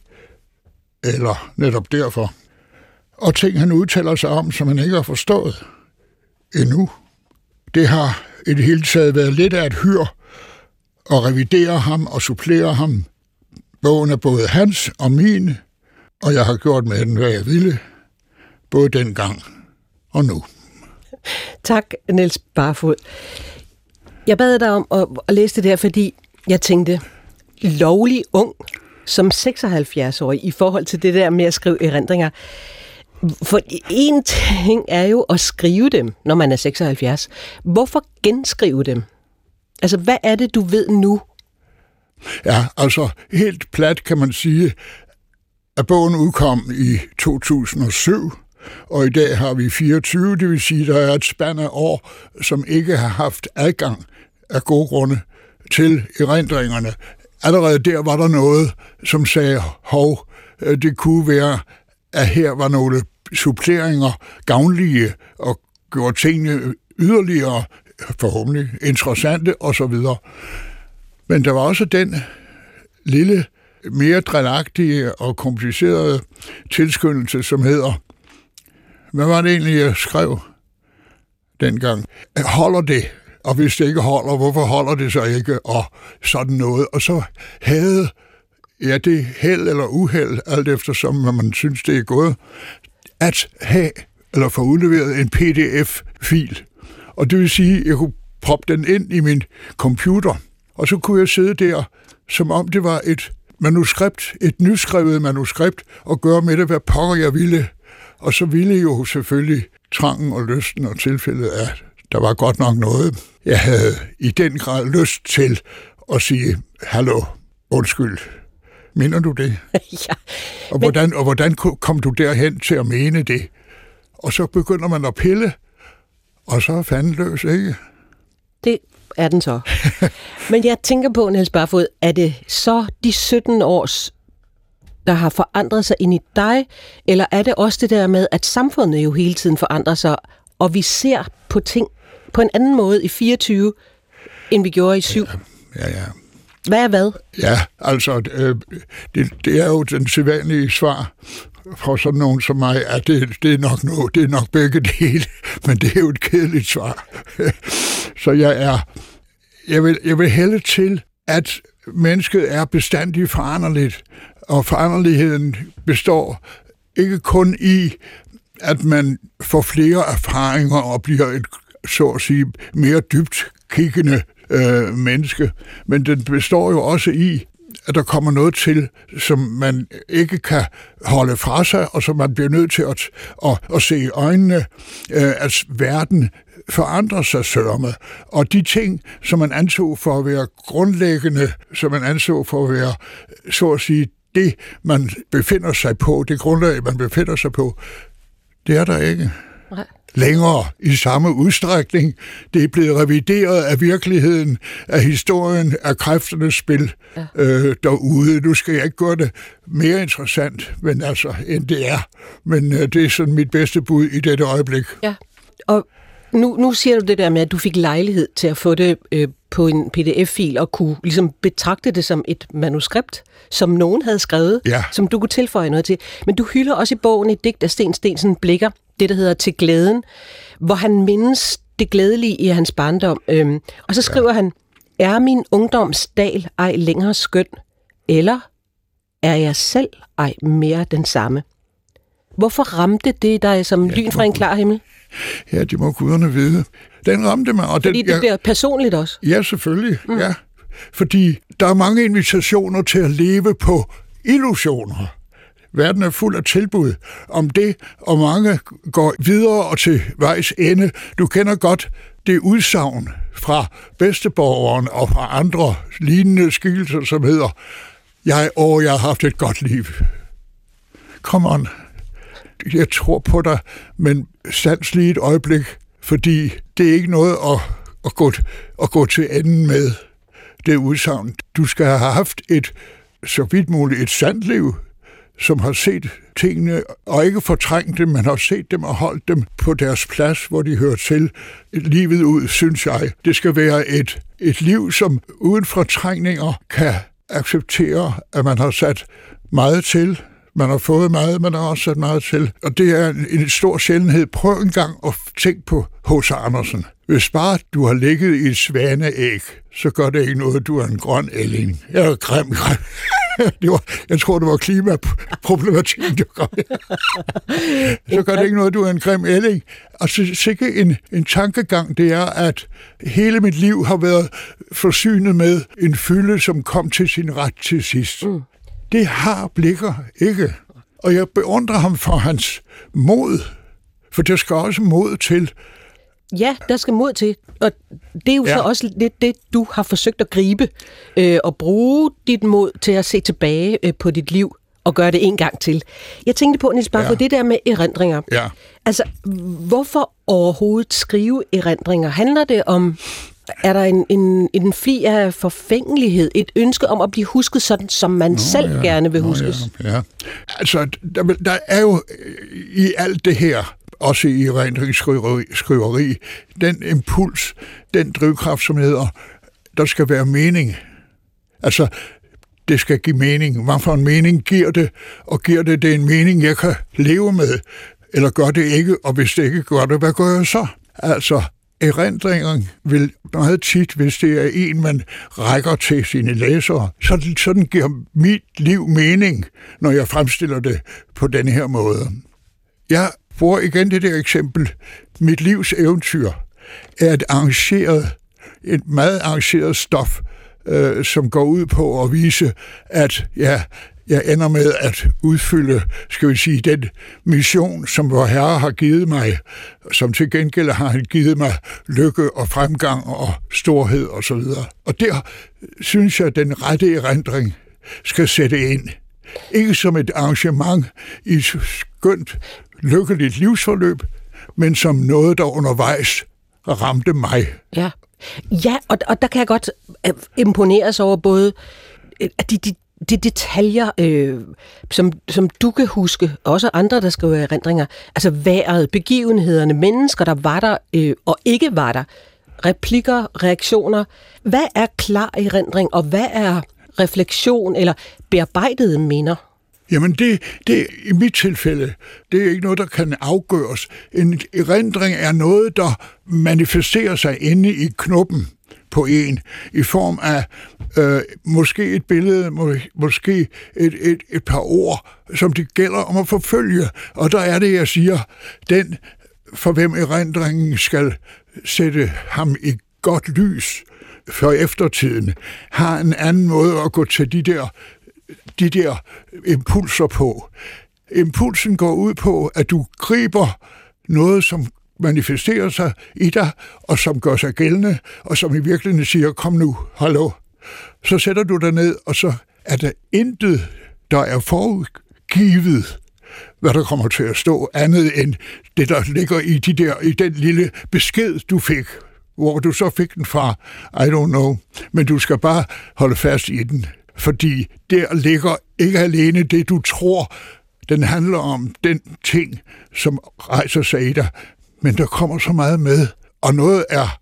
eller netop derfor. Og ting, han udtaler sig om, som han ikke har forstået endnu. Det har i det hele taget været lidt af et hyr at revidere ham og supplere ham. Bogen er både hans og min, og jeg har gjort med den, hvad jeg ville, både dengang og nu. Tak, Niels Barfod. Jeg bad dig om at læse det der, fordi jeg tænkte, lovlig ung som 76-årig i forhold til det der med at skrive erindringer. For en ting er jo at skrive dem, når man er 76. Hvorfor genskrive dem? Altså, hvad er det, du ved nu? Ja, altså helt plat kan man sige, at bogen udkom i 2007, og i dag har vi 24, det vil sige, der er et spand af år, som ikke har haft adgang af gode grunde til erindringerne. Allerede der var der noget, som sagde, hov, det kunne være, at her var nogle suppleringer gavnlige og gjorde tingene yderligere, forhåbentlig interessante osv. Men der var også den lille, mere drillagtige og komplicerede tilskyndelse, som hedder, hvad var det egentlig, jeg skrev dengang? Holder det? Og hvis det ikke holder, hvorfor holder det så ikke? Og sådan noget. Og så havde det held eller uheld, alt eftersom man synes, det er gået, at have eller få udleveret en PDF-fil. Og det vil sige, at jeg kunne proppe den ind i min computer, og så kunne jeg sidde der, som om det var et manuskript, et nyskrevet manuskript, og gøre med det, hvad pokker jeg ville. Og så ville jo selvfølgelig trangen og lysten og tilfældet af, der var godt nok noget. Jeg havde i den grad lyst til at sige, hallo, undskyld. Mener du det? Ja. Og hvordan kom du derhen til at mene det? Og så begynder man at pille, og så er fanden løs, ikke? Det er den så. Men jeg tænker på, Niels Barfod, er det så de 17 års, der har forandret sig ind i dig, eller er det også det der med, at samfundet jo hele tiden forandrer sig, og vi ser på ting på en anden måde i 24, end vi gjorde i 7? Ja. Hvad er hvad? Ja, altså, det er jo den sædvanlige svar fra sådan nogen som mig, at det er nok begge dele, men det er jo et kedeligt svar. Så jeg vil hælde til, at mennesket er bestandigt foranderligt, og foranderligheden består ikke kun i, at man får flere erfaringer og bliver et, så at sige, mere dybt kiggende menneske, men den består jo også i, at der kommer noget til, som man ikke kan holde fra sig, og som man bliver nødt til at se i øjnene, at verden forandrer sig sørme. Og de ting, som man anså for at være grundlæggende, som man anså for at være, så at sige, det man befinder sig på, det grundlag, man befinder sig på, det er der ikke. Nej. Længere i samme udstrækning. Det er blevet revideret af virkeligheden, af historien, af kræfternes spil derude. Nu skal jeg ikke gøre det mere interessant, men altså, end det er. Men det er sådan mit bedste bud i dette øjeblik. Ja, og nu siger du det der med, at du fik lejlighed til at få det på en pdf-fil og kunne ligesom betragte det som et manuskript, som nogen havde skrevet, som du kunne tilføje noget til. Men du hylder også i bogen et digt af Sten Steensen Blicher, det der hedder Til glæden, hvor han mindes det glædelige i hans barndom. Og så skriver han, er min ungdoms dal ej længere skøn, eller er jeg selv ej mere den samme? Hvorfor ramte det dig som lyn fra en klar himmel? Ja, det må guderne vide. Den ramte mig. Og fordi det bliver personligt også? Ja, selvfølgelig. Ja. Fordi der er mange invitationer til at leve på illusioner. Verden er fuld af tilbud om det, og mange går videre og til vejs ende. Du kender godt det udsagn fra bedsteborgeren og fra andre lignende skikkelser, som hedder, jeg har haft et godt liv. Come on. Jeg tror på dig, men sans lige et øjeblik, fordi det er ikke noget at gå til enden med det udsagn. Du skal have haft så vidt muligt et sandt liv, som har set tingene, og ikke fortrængt dem, men har set dem og holdt dem på deres plads, hvor de hører til. Livet ud, synes jeg. Det skal være et liv, som uden fortrængninger kan acceptere, at man har sat meget til. Man har fået meget, man har også sat meget til. Og det er en stor sjældenhed. Prøv en gang at tænke på H.C. Andersen. Hvis bare du har ligget i et svaneæg, så gør det ikke noget, du er en grøn ælling. Jeg er grim. Jeg tror, det var klimaproblematikken, du kom. Så gør det ikke noget, du er en grim ælling. Og så sikkert en tankegang, det er, at hele mit liv har været forsynet med en fylde, som kom til sin ret til sidst. Det har Blicher ikke. Og jeg beundrer ham for hans mod. For der skal også mod til. Ja, der skal mod til. Og det er jo så også lidt det, du har forsøgt at gribe. Og bruge dit mod til at se tilbage på dit liv og gøre det en gang til. Jeg tænkte på, Niels Barfod, det der med erindringer. Ja. Altså, hvorfor overhovedet skrive erindringer? Handler det om... Er der en fli af forfængelighed, et ønske om at blive husket sådan, som man selv gerne vil huskes? Ja. Altså, der er jo i alt det her, også i erindringsskriveri, den impuls, den drivkraft, som hedder, der skal være mening. Altså, det skal give mening. Hvad for en mening giver det? Og giver det en mening, jeg kan leve med? Eller gør det ikke? Og hvis det ikke gør det, hvad gør jeg så? Altså, erindringer vil meget tit, hvis det er en, man rækker til sine læsere, sådan giver mit liv mening, når jeg fremstiller det på denne her måde. Jeg bruger igen det der eksempel. Mit livs eventyr er et meget arrangeret stof som går ud på at vise, at jeg ender med at udfylde, skal vi sige, den mission, som vor Herre har givet mig, som til gengæld har han givet mig lykke og fremgang og storhed og så videre. Og der synes jeg, at den rette erindring skal sætte ind. Ikke som et arrangement i et skønt, lykkeligt livsforløb, men som noget, der undervejs ramte mig. Ja, og der kan jeg godt imponeres over både de detaljer, som du kan huske, også andre, der skriver erindringer, altså vejret, begivenhederne, mennesker, der var der og ikke var der, replikker, reaktioner. Hvad er klar erindring, og hvad er refleksion eller bearbejdede minder? Jamen det i mit tilfælde, det er ikke noget, der kan afgøres. En erindring er noget, der manifesterer sig inde i knoppen på en, i form af måske et billede, måske et par ord, som det gælder om at forfølge. Og der er det, jeg siger, den for hvem erindringen skal sætte ham i godt lys for eftertiden, har en anden måde at gå til de der impulser på. Impulsen går ud på, at du griber noget, som manifesterer sig i dig, og som gør sig gældende, og som i virkeligheden siger, kom nu, hallo. Så sætter du dig ned, og så er der intet, der er forudgivet, hvad der kommer til at stå, andet end det, der ligger i den lille besked, du fik. Hvor du så fik den fra, I don't know. Men du skal bare holde fast i den, fordi der ligger ikke alene det, du tror, den handler om den ting, som rejser sig i dig, men der kommer så meget med, og noget er,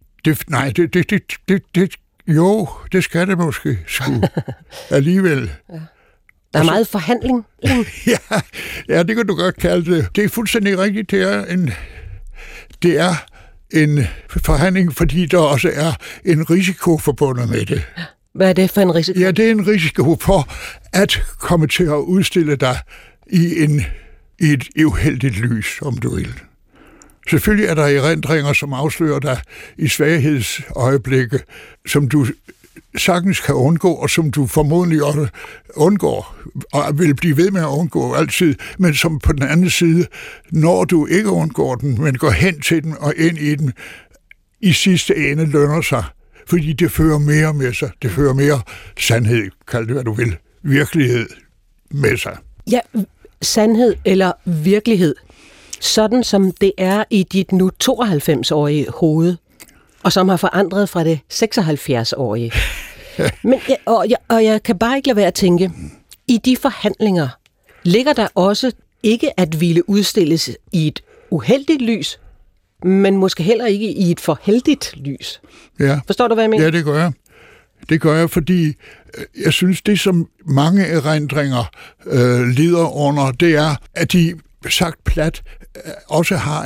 det skal det måske sgu alligevel. Ja. Der er meget forhandling. ja, det kan du godt kalde det. Det er fuldstændig rigtigt, det er en forhandling, fordi der også er en risiko forbundet med det. Hvad er det for en risiko? Ja, det er en risiko for at komme til at udstille dig i et uheldigt lys, om du vil. Selvfølgelig er der erindringer, som afslører dig i svaghedsøjeblikke, som du sagtens kan undgå, og som du formodentlig også undgår, og vil blive ved med at undgå altid, men som på den anden side, når du ikke undgår den, men går hen til den og ind i den, i sidste ende lønner sig, fordi det fører mere med sig. Det fører mere sandhed, kald det hvad du vil, virkelighed med sig. Ja, sandhed eller virkelighed, sådan som det er i dit nu 92-årige hoved, og som har forandret fra det 76-årige. Men jeg kan bare ikke lade være at tænke, i de forhandlinger ligger der også ikke at ville udstilles i et uheldigt lys, men måske heller ikke i et for heldigt lys. Ja. Forstår du, hvad jeg mener? Ja, det gør jeg. Det gør jeg, fordi jeg synes, det som mange erindringer lider under, det er, at de sagt plat også har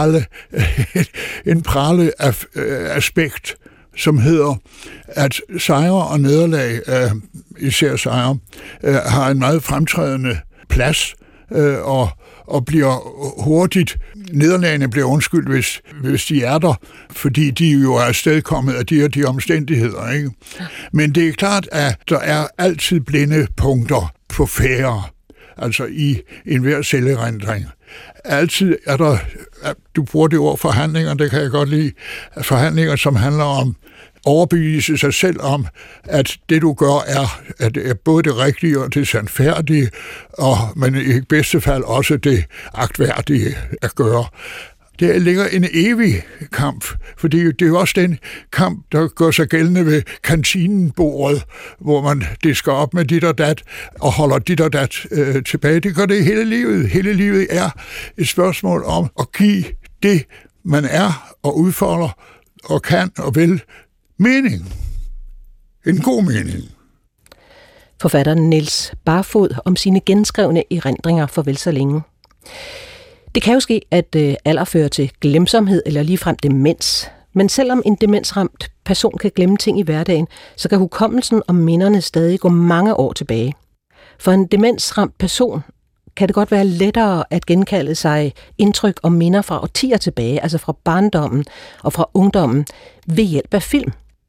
en prale aspekt, som hedder, at sejre og nederlag, især sejre, har en meget fremtrædende plads, og bliver hurtigt, nederlagene bliver undskyldt, hvis de er der, fordi de jo er afstedkommet af de omstændigheder, ikke? Men det er klart, at der er altid blinde punkter på færre, altså i enhver selverindring. Altid er der, du bruger det ord forhandlinger, det kan jeg godt lide, forhandlinger, som handler om overbevise sig selv om, at det du gør er både det rigtige og det sandfærdige, men i bedste fald også det agtværdige at gøre. Der ligger en evig kamp, fordi det er jo også den kamp, der gør sig gældende ved kantinenbordet, hvor man disker op med dit og dat, og holder dit og dat tilbage. Det gør det hele livet. Hele livet er et spørgsmål om at give det, man er og udfolder og kan og vil, mening. En god mening. Forfatteren Niels Barfod om sine genskrevne erindringer Farvel så længe. Det kan jo ske, at alder fører til glemsomhed eller ligefrem demens. Men selvom en demensramt person kan glemme ting i hverdagen, så kan hukommelsen og minderne stadig gå mange år tilbage. For en demensramt person kan det godt være lettere at genkalde sig indtryk og minder fra årtier tilbage, altså fra barndommen og fra ungdommen, ved hjælp af film,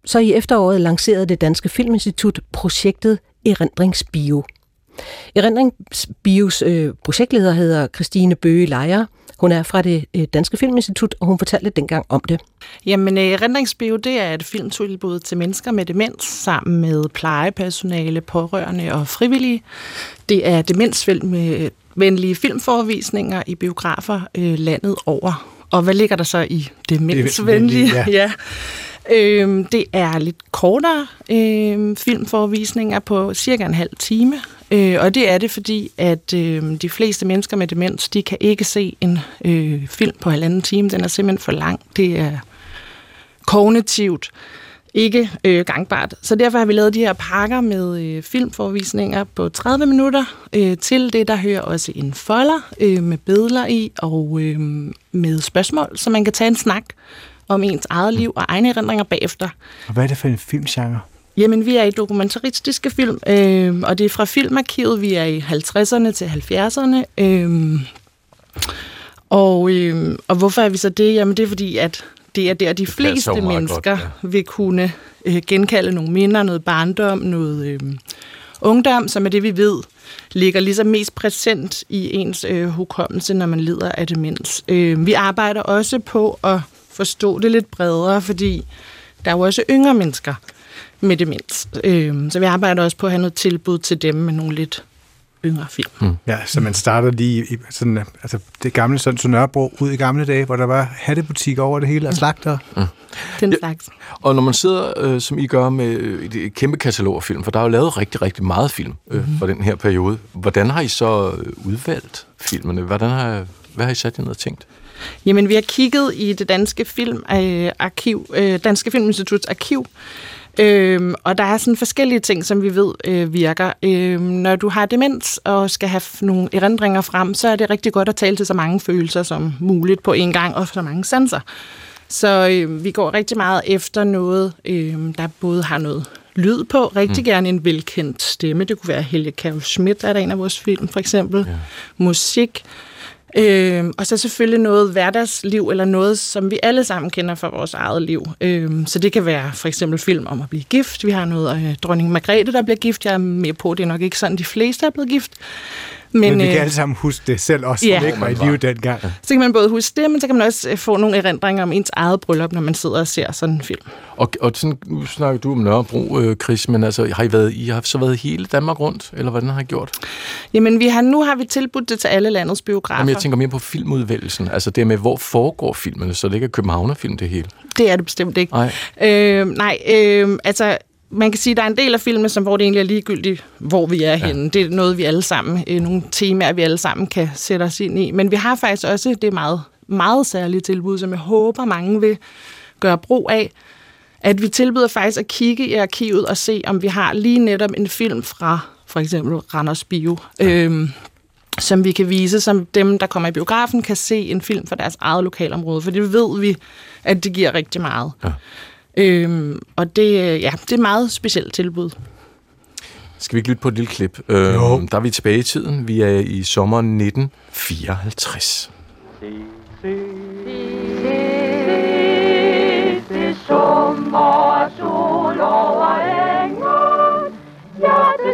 så i efteråret lancerede det Danske Filminstitut projektet Erindringsbio. Erindringsbios projektleder hedder Christine Bøge Lejer. Hun er fra det Danske Filminstitut, og hun fortalte dengang om det. Jamen, Erindringsbio, det er et filmtilbud til mennesker med demens, sammen med plejepersonale, pårørende og frivillige. Det er demensvenlige filmforevisninger i biografer landet over. Og hvad ligger der så i demensvenlige? Ja. Det er lidt kortere filmforevisninger på cirka en halv time. Og det er det, fordi at de fleste mennesker med demens, de kan ikke se en film på 1,5 time. Den er simpelthen for lang. Det er kognitivt ikke gangbart. Så derfor har vi lavet de her pakker med filmforevisninger på 30 minutter. Til det, der hører også en folder med billeder i og med spørgsmål, så man kan tage en snak om ens eget liv og egne erindringer bagefter. Og hvad er det for en filmgenre? Jamen, vi er i dokumentaristiske film, og det er fra Filmarkivet. Vi er i 50'erne til 70'erne. Og hvorfor er vi så det? Jamen, det er fordi, at det er der, de fleste mennesker vil kunne genkalde nogle minder, noget barndom, noget ungdom, som er det, vi ved, ligger ligesom mest præsent i ens hukommelse, når man lider af demens. Vi arbejder også på at forstå det lidt bredere, fordi der er jo også yngre mennesker med demens. Så vi arbejder også på at have noget tilbud til dem med nogle lidt yngre film. Ja, så man starter lige i sådan, altså det gamle sådan Nørrebro ud i gamle dage, hvor der var hattebutikker over det hele og slagter. Den slags. Og når man sidder, som I gør med et kæmpe katalog af film, for der er jo lavet rigtig, rigtig meget film for den her periode. Hvordan har I så udvalgt filmene? Hvad har I sat jer ned og tænkt? Jamen, vi har kigget i det Danske Danske Filminstituts arkiv, og der er sådan forskellige ting, som vi ved virker. Når du har demens og skal have nogle erindringer frem, så er det rigtig godt at tale til så mange følelser som muligt på en gang, og så mange sanser. Så vi går rigtig meget efter noget, der både har noget lyd på, rigtig gerne en velkendt stemme. Det kunne være Helge Kjær Schmidt, er der en af vores film, for eksempel. Ja. Musik. Og så selvfølgelig noget hverdagsliv, eller noget, som vi alle sammen kender fra vores eget liv. Så det kan være for eksempel film om at blive gift. Vi har noget af dronning Margrethe, der bliver gift. Jeg er med på, det er nok ikke sådan, de fleste er blevet gift. Men vi kan alle sammen huske det selv også, som ikke var i live dengang. Så kan man både huske det, men så kan man også få nogle erindringer om ens eget bryllup, når man sidder og ser sådan en film. Og sådan, nu snakker du om Nørrebro, Chris, men altså, I har så været hele Danmark rundt, eller hvordan har I gjort? Jamen, nu har vi tilbudt det til alle landets biografer. Jamen, jeg tænker mere på filmudvælgelsen, altså det med, hvor foregår filmene, så det ikke er Københavnerfilm det hele. Det er det bestemt ikke. Altså, man kan sige, at der er en del af filmen, hvor det egentlig er ligegyldigt, hvor vi er henne. Det er noget, vi alle sammen, nogle temaer, vi alle sammen kan sætte os ind i. Men vi har faktisk også det meget, meget særlige tilbud, som jeg håber, mange vil gøre brug af. At vi tilbyder faktisk at kigge i arkivet og se, om vi har lige netop en film fra for eksempel Randers Bio, som vi kan vise, som dem, der kommer i biografen, kan se en film fra deres eget lokalområde. For det ved vi, at det giver rigtig meget. Ja. Og det er et meget specielt tilbud. Skal vi ikke lytte på et lille klip? Der er vi tilbage i tiden. Vi er i sommeren 1954. Det sommer sol over engen. Ja, det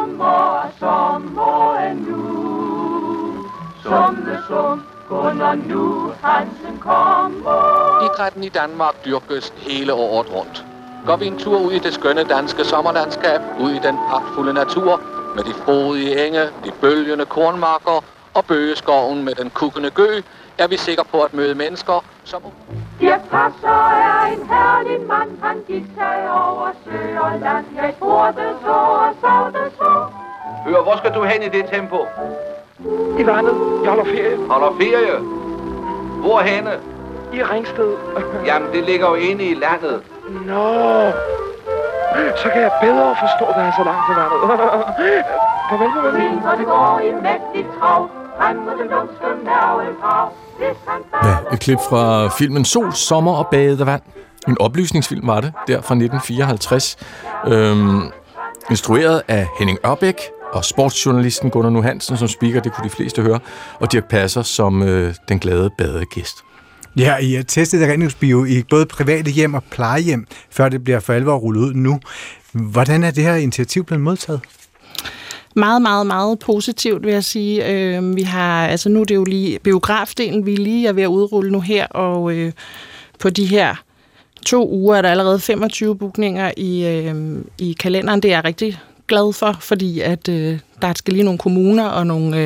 sommer nu. Som under nu Hansen kommer. Idrætten i Danmark dyrkes hele året rundt. Går vi en tur ud i det skønne danske sommerlandskab, ud i den pragtfulde natur, med de frodige enge, de bølgende kornmarker og bøgeskoven med den kukkende gø, er vi sikre på at møde mennesker, som... Dirch Passer er en herlig mand, han gik sig over sø og land. Jeg tror det så og så det så. Hør, hvor skal du hen i det tempo? I vandet. Jeg holder ferie. Holder ferie? Hvor henne? I Ringsted. Jamen, det ligger jo inde i landet. Nå. Så kan jeg bedre forstå, at der er så langt til vandet. Farvel. Når det går i mægtigt trav, han må det lumske mærvelhav. Ja, et klip fra filmen Sol, Sommer og Badevand. En oplysningsfilm var det, der fra 1954. Instrueret af Henning Ørbæk og sportsjournalisten Gunnar Nu Hansen som speaker, det kunne de fleste høre, og Dirch Passer som den glade badegæst. Ja, I har testet erindringsbio i både private hjem og plejehjem, før det bliver for alvor rullet ud nu. Hvordan er det her initiativ blevet modtaget? Meget, meget, meget positivt, vil jeg sige. Vi har, altså nu er det jo lige biografdelen, vi lige er ved at udrulle nu her, og på de her 2 uger er der allerede 25 bookninger i kalenderen. Det er jeg rigtig glad for, fordi at der skal lige nogle kommuner og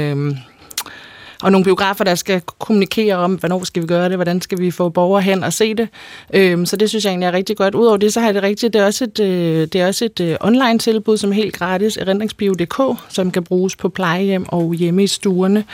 nogle biografer, der skal kommunikere om, hvornår skal vi gøre det, hvordan skal vi få borgere hen og se det. Så det synes jeg egentlig er rigtig godt. Udover det, så har jeg det rigtigt. Det er også et online-tilbud, som er helt gratis, erindringsbio.dk, som kan bruges på plejehjem og hjemme i stuerne.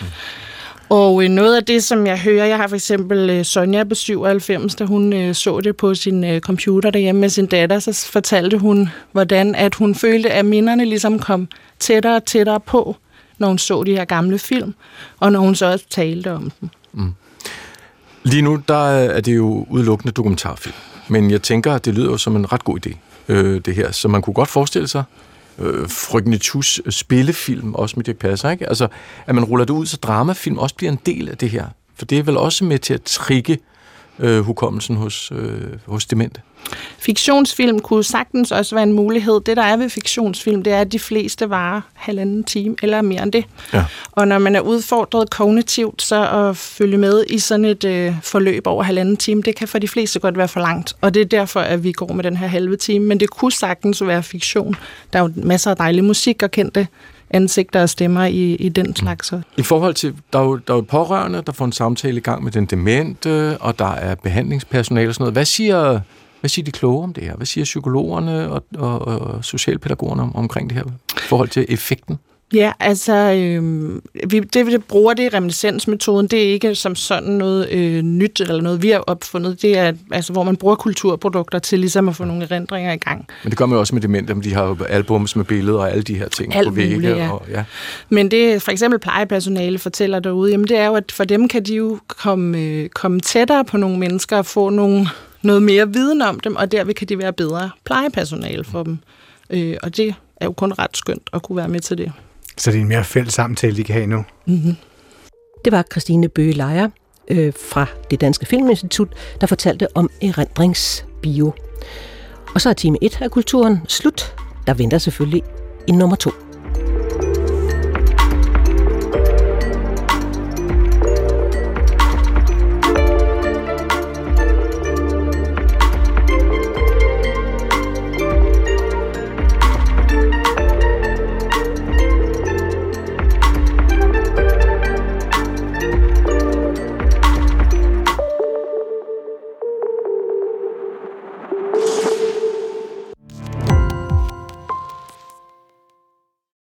Og noget af det, som jeg hører, jeg har for eksempel Sonja på 97, da hun så det på sin computer derhjemme med sin datter, så fortalte hun, hvordan at hun følte, at minderne ligesom kom tættere og tættere på, når hun så de her gamle film, og når hun så også talte om dem. Mm. Lige nu, der er det jo udelukkende dokumentarfilm, men jeg tænker, at det lyder jo som en ret god idé, det her, så man kunne godt forestille sig, Frøken Nitous spillefilm, også med Dirch Passer, ikke? Altså, at man ruller det ud, så dramafilm også bliver en del af det her. For det er vel også med til at trigge hukommelsen hos demente. Fiktionsfilm kunne sagtens også være en mulighed. Det, der er ved fiktionsfilm, det er, at de fleste varer 1,5 time eller mere end det. Ja. Og når man er udfordret kognitivt, så at følge med i sådan et forløb over 1,5 time, det kan for de fleste godt være for langt. Og det er derfor, at vi går med den her halve time. Men det kunne sagtens være fiktion. Der er jo masser af dejlig musik og kendte ansigter og stemmer i den slags. I forhold til, der er jo pårørende, der får en samtale i gang med den demente, og der er behandlingspersonale og sådan noget. Hvad siger de kloge om det her? Hvad siger psykologerne og socialpædagogerne omkring det her i forhold til effekten? Ja, altså, det bruger det i reminiscensmetoden. Det er ikke som sådan noget nyt eller noget, vi har opfundet. Det er, altså, hvor man bruger kulturprodukter til ligesom at få nogle erindringer i gang. Men det gør man jo også med demente, de har jo albums med billeder og alle de her ting på vægge. Muligt, ja. Ja. Men det for eksempel plejepersonale fortæller derude, jamen det er jo, at for dem kan de jo komme tættere på nogle mennesker og få noget mere viden om dem, og derved kan de være bedre plejepersonale for dem. Og det er jo kun ret skønt at kunne være med til det. Så det er en mere fælles samtale, de kan have nu. Mm-hmm. Det var Christine Bøge Leyer fra Det Danske Filminstitut, der fortalte om erindringsbio. Og så er time 1 af Kulturen slut. Der venter selvfølgelig en nummer 2.